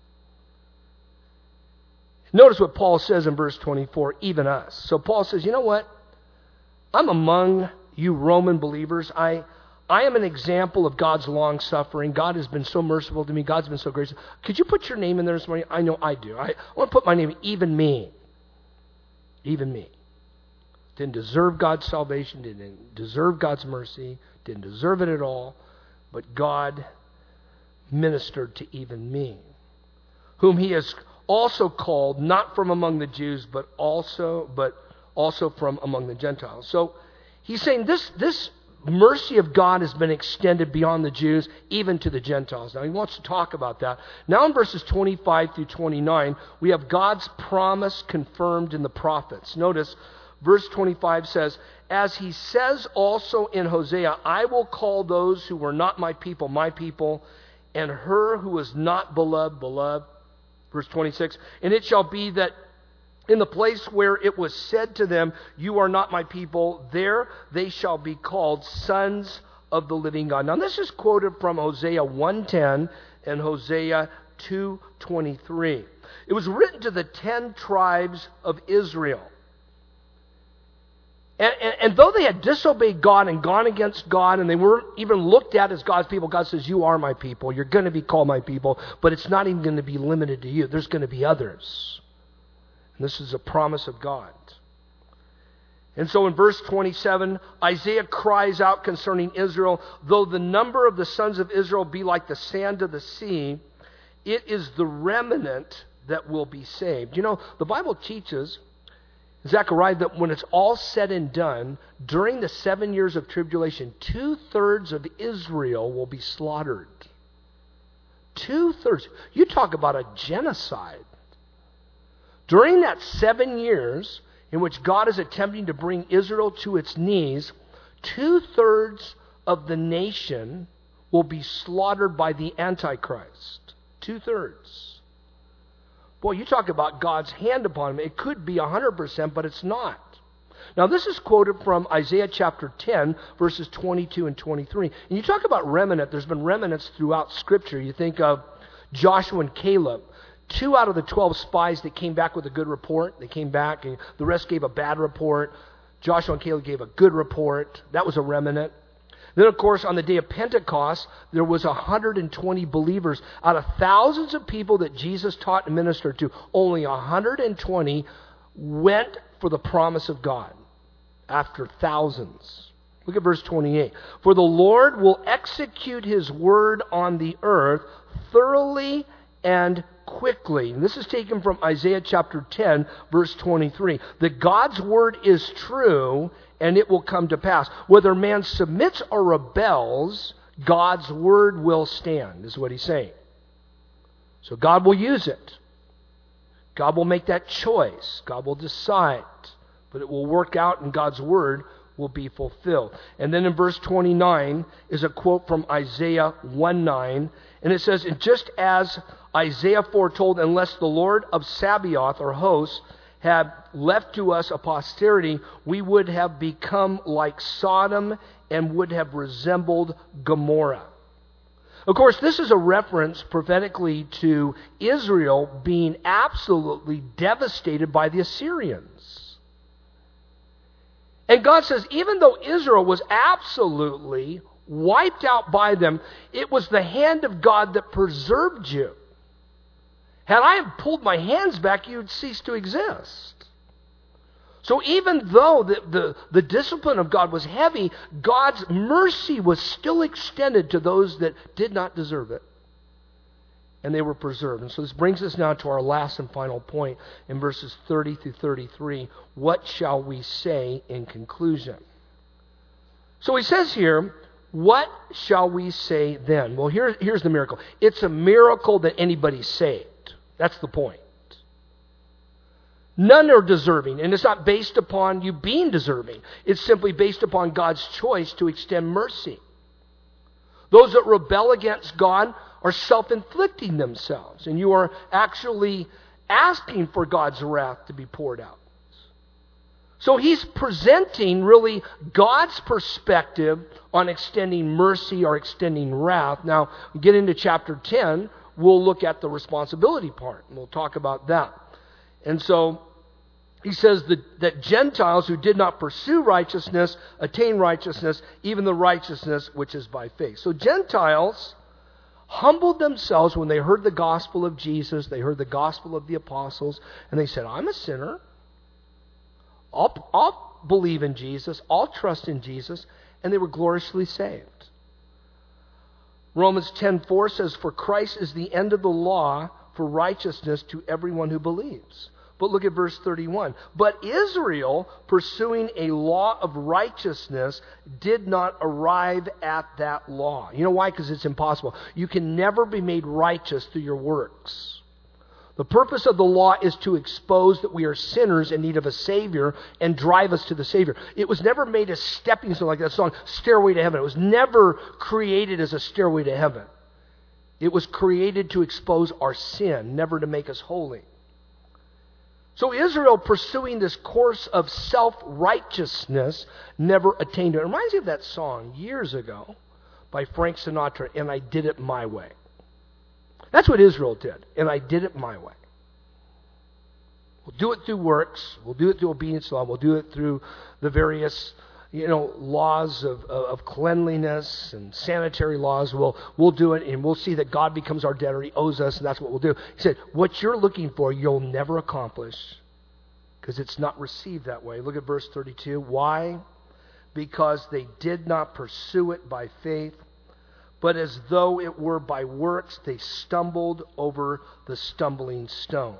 Notice what Paul says in verse twenty-four, even us. So Paul says, you know what? I'm among you Roman believers. I... I am an example of God's long-suffering. God has been so merciful to me. God's been so gracious. Could you put your name in there this morning? I know I do. I, I want to put my name, even me. Even me. Didn't deserve God's salvation. Didn't deserve God's mercy. Didn't deserve it at all. But God ministered to even me, whom he has also called, not from among the Jews, but also, but also from among the Gentiles. So he's saying this, this mercy of God has been extended beyond the Jews, even to the Gentiles. Now, he wants to talk about that. Now, in verses twenty-five through twenty-nine, we have God's promise confirmed in the prophets. Notice, verse twenty-five says, "As he says also in Hosea, I will call those who were not my people, my people, and her who was not beloved, beloved." Verse twenty-six, "And it shall be that in the place where it was said to them, 'You are not my people,' there they shall be called sons of the living God." Now this is quoted from Hosea one ten and Hosea two twenty-three. It was written to the ten tribes of Israel. And, and, and though they had disobeyed God and gone against God, and they weren't even looked at as God's people, God says, "You are my people. You're going to be called my people, but it's not even going to be limited to you. There's going to be others." And this is a promise of God. And so in verse twenty-seven, Isaiah cries out concerning Israel, "Though the number of the sons of Israel be like the sand of the sea, it is the remnant that will be saved." You know, the Bible teaches, Zechariah, that when it's all said and done, during the seven years of tribulation, two-thirds of Israel will be slaughtered. Two-thirds. You talk about a genocide. During that seven years in which God is attempting to bring Israel to its knees, two-thirds of the nation will be slaughtered by the Antichrist. Two-thirds. Boy, you talk about God's hand upon them. It could be one hundred percent, but it's not. Now, this is quoted from Isaiah chapter ten, verses twenty-two and twenty-three. And you talk about remnant. There's been remnants throughout Scripture. You think of Joshua and Caleb. Two out of the twelve spies that came back with a good report. They came back, and the rest gave a bad report. Joshua and Caleb gave a good report. That was a remnant. Then, of course, on the day of Pentecost, there was one hundred twenty believers. Out of thousands of people that Jesus taught and ministered to, only one hundred twenty went for the promise of God after thousands. Look at verse twenty-eight. "For the Lord will execute his word on the earth thoroughly and quickly." And this is taken from Isaiah chapter ten, verse twenty-three. "That God's word is true, and it will come to pass. Whether man submits or rebels, God's word will stand," is what he's saying. So God will use it. God will make that choice. God will decide. But it will work out, and God's word will be fulfilled. And then in verse twenty-nine is a quote from Isaiah one nine. And it says, "And just as Isaiah foretold, unless the Lord of Sabaoth, or hosts, had left to us a posterity, we would have become like Sodom and would have resembled Gomorrah." Of course, this is a reference prophetically to Israel being absolutely devastated by the Assyrians. And God says, even though Israel was absolutely wiped out by them, it was the hand of God that preserved you. Had I pulled my hands back, you'd cease to exist. So even though the, the, the discipline of God was heavy, God's mercy was still extended to those that did not deserve it. And they were preserved. And so this brings us now to our last and final point in verses thirty through thirty-three. What shall we say in conclusion? So he says here, what shall we say then? Well, here, here's the miracle. It's a miracle that anybody's saved. That's the point. None are deserving, and it's not based upon you being deserving. It's simply based upon God's choice to extend mercy. Those that rebel against God are self-inflicting themselves, and you are actually asking for God's wrath to be poured out. So he's presenting really God's perspective on extending mercy or extending wrath. Now, we get into chapter ten, we'll look at the responsibility part, and we'll talk about that. And so he says that, that Gentiles who did not pursue righteousness attain righteousness, even the righteousness which is by faith. So Gentiles humbled themselves when they heard the gospel of Jesus, they heard the gospel of the apostles, and they said, I'm a sinner. I'll, I'll believe in Jesus. I'll trust in Jesus. And they were gloriously saved. Romans ten four says, for Christ is the end of the law for righteousness to everyone who believes. But look at verse thirty-one. But Israel, pursuing a law of righteousness, did not arrive at that law. You know why? Because it's impossible. You can never be made righteous through your works. The purpose of the law is to expose that we are sinners in need of a Savior and drive us to the Savior. It was never made a stepping stone like that song, Stairway to Heaven. It was never created as a stairway to heaven. It was created to expose our sin, never to make us holy. So Israel, pursuing this course of self-righteousness, never attained it. It reminds me of that song years ago by Frank Sinatra, And I Did It My Way. That's what Israel did, and I did it my way. We'll do it through works. We'll do it through obedience to law. We'll do it through the various, you know, laws of, of cleanliness and sanitary laws. We'll, we'll do it, and we'll see that God becomes our debtor. He owes us, and that's what we'll do. He said, what you're looking for, you'll never accomplish because it's not received that way. Look at verse thirty-two. Why? Because they did not pursue it by faith, but as though it were by works, they stumbled over the stumbling stone.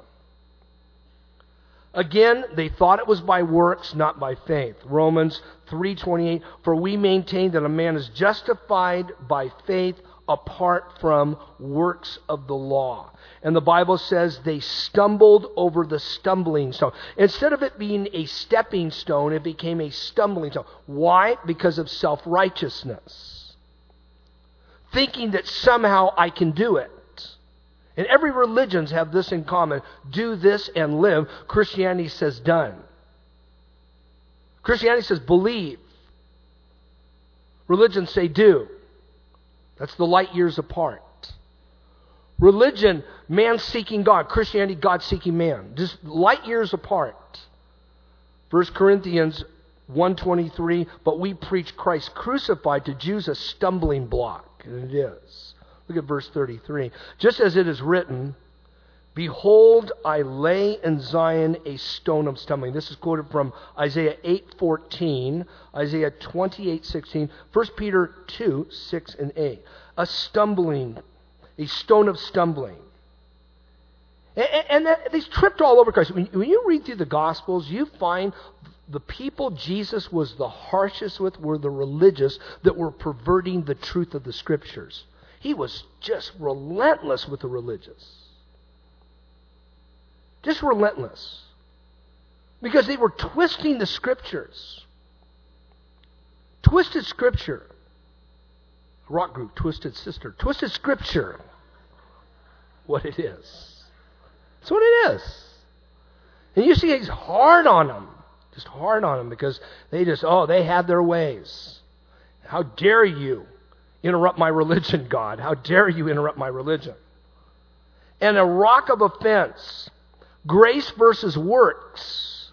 Again, they thought it was by works, not by faith. Romans three twenty-eight, for we maintain that a man is justified by faith apart from works of the law. And the Bible says they stumbled over the stumbling stone. Instead of it being a stepping stone, it became a stumbling stone. Why? Because of self-righteousness. Thinking that somehow I can do it. And every religions have this in common. Do this and live. Christianity says done. Christianity says believe. Religions say do. That's the light years apart. Religion, man seeking God. Christianity, God seeking man. Just light years apart. First Corinthians one twenty-three, but we preach Christ crucified, to Jews a stumbling block. And it is. Look at verse thirty-three. Just as it is written, behold, I lay in Zion a stone of stumbling. This is quoted from Isaiah eight fourteen, Isaiah twenty-eight sixteen, First Peter two six and eight. A stumbling, a stone of stumbling. And, and that, they tripped all over Christ. When, when you read through the Gospels, you find the people Jesus was the harshest with were the religious that were perverting the truth of the Scriptures. He was just relentless with the religious. Just relentless. Because they were twisting the Scriptures. Twisted Scripture. Rock group, Twisted Sister. Twisted Scripture. What it is. That's what it is. And you see he's hard on them. Just hard on them because they just, oh, they had their ways. How dare you interrupt my religion, God? How dare you interrupt my religion? And a rock of offense. Grace versus works.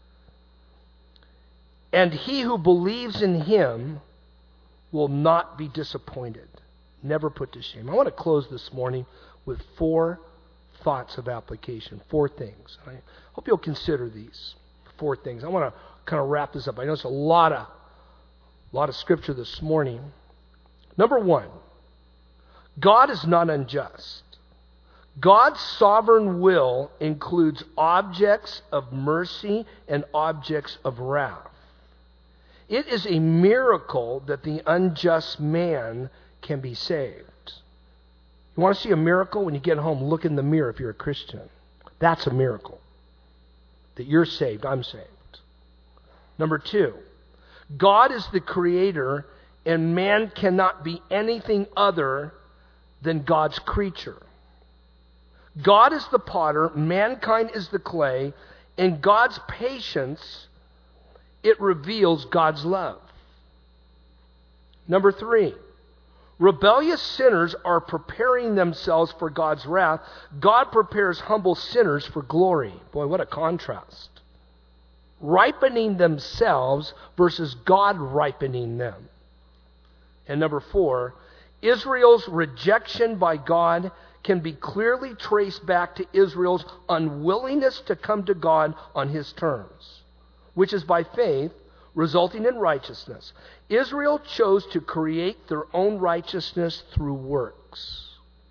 And he who believes in him will not be disappointed. Never put to shame. I want to close this morning with four thoughts of application. Four things. I hope you'll consider these. Four things. I want to kind of wrap this up. I know it's a lot of, a lot of scripture this morning. Number one, God is not unjust. God's sovereign will includes objects of mercy and objects of wrath. It is a miracle that the unjust man can be saved. You want to see a miracle? When you get home, look in the mirror if you're a Christian. That's a miracle. That you're saved, I'm saved. Number two, God is the creator and man cannot be anything other than God's creature. God is the potter, mankind is the clay, and God's patience, it reveals God's love. Number three, rebellious sinners are preparing themselves for God's wrath. God prepares humble sinners for glory. Boy, what a contrast. Ripening themselves versus God ripening them. And number four, Israel's rejection by God can be clearly traced back to Israel's unwillingness to come to God on His terms, which is by faith, resulting in righteousness. Israel chose to create their own righteousness through works.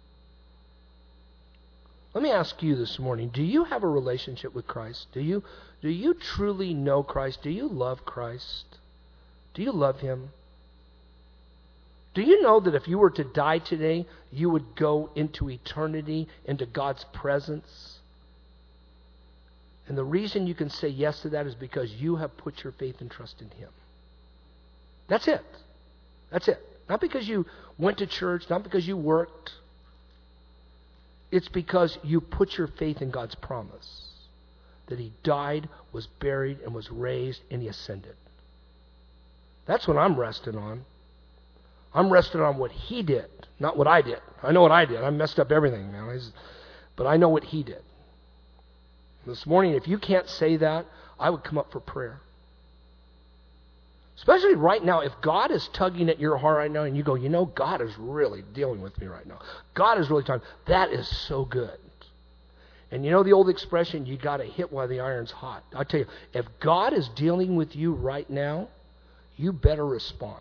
Let me ask you this morning, do you have a relationship with Christ? Do you, do you truly know Christ? Do you love Christ? Do you love Him? Do you know that if you were to die today, you would go into eternity, into God's presence? And the reason you can say yes to that is because you have put your faith and trust in Him. That's it. That's it. Not because you went to church, not because you worked. It's because you put your faith in God's promise that He died, was buried, and was raised, and He ascended. That's what I'm resting on. I'm resting on what He did, not what I did. I know what I did. I messed up everything, man. But I know what He did. This morning, if you can't say that, I would come up for prayer. Especially right now, if God is tugging at your heart right now and you go, you know, God is really dealing with me right now. God is really talking. That is so good. And you know the old expression, you got to hit while the iron's hot. I tell you, if God is dealing with you right now, you better respond.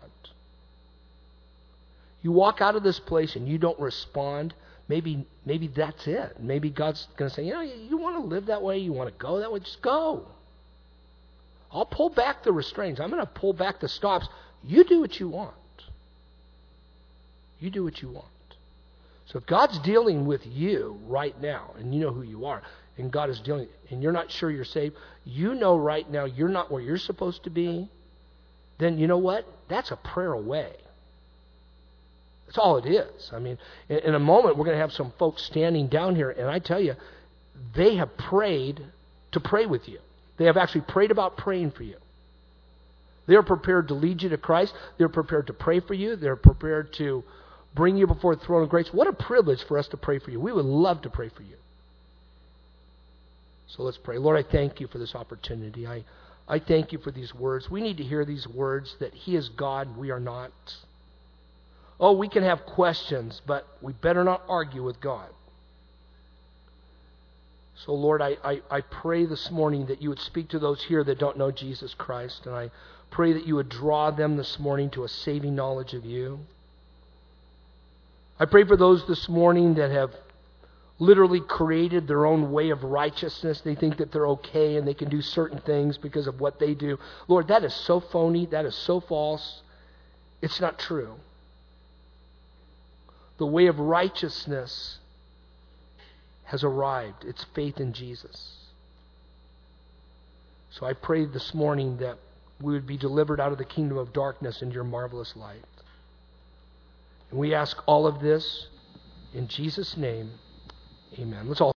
You walk out of this place and you don't respond, maybe maybe that's it. Maybe God's going to say, you know, you want to live that way, you want to go that way, just go. I'll pull back the restraints. I'm going to pull back the stops. You do what you want. You do what you want. So if God's dealing with you right now, and you know who you are, and God is dealing, and you're not sure you're saved, you know right now you're not where you're supposed to be, then you know what? That's a prayer away. That's all it is. I mean, in, in a moment, we're going to have some folks standing down here, and I tell you, they have prayed to pray with you. They have actually prayed about praying for you. They're prepared to lead you to Christ. They're prepared to pray for you. They're prepared to bring you before the throne of grace. What a privilege for us to pray for you. We would love to pray for you. So let's pray. Lord, I thank you for this opportunity. I, I thank you for these words. We need to hear these words that He is God, we are not. Oh, we can have questions, but we better not argue with God. So, Lord, I, I, I pray this morning that you would speak to those here that don't know Jesus Christ, and I pray that you would draw them this morning to a saving knowledge of you. I pray for those this morning that have literally created their own way of righteousness. They think that they're okay and they can do certain things because of what they do. Lord, that is so phony. That is so false. It's not true. The way of righteousness has arrived. It's faith in Jesus. So I pray this morning that we would be delivered out of the kingdom of darkness into your marvelous light. And we ask all of this in Jesus' name. Amen. Let's all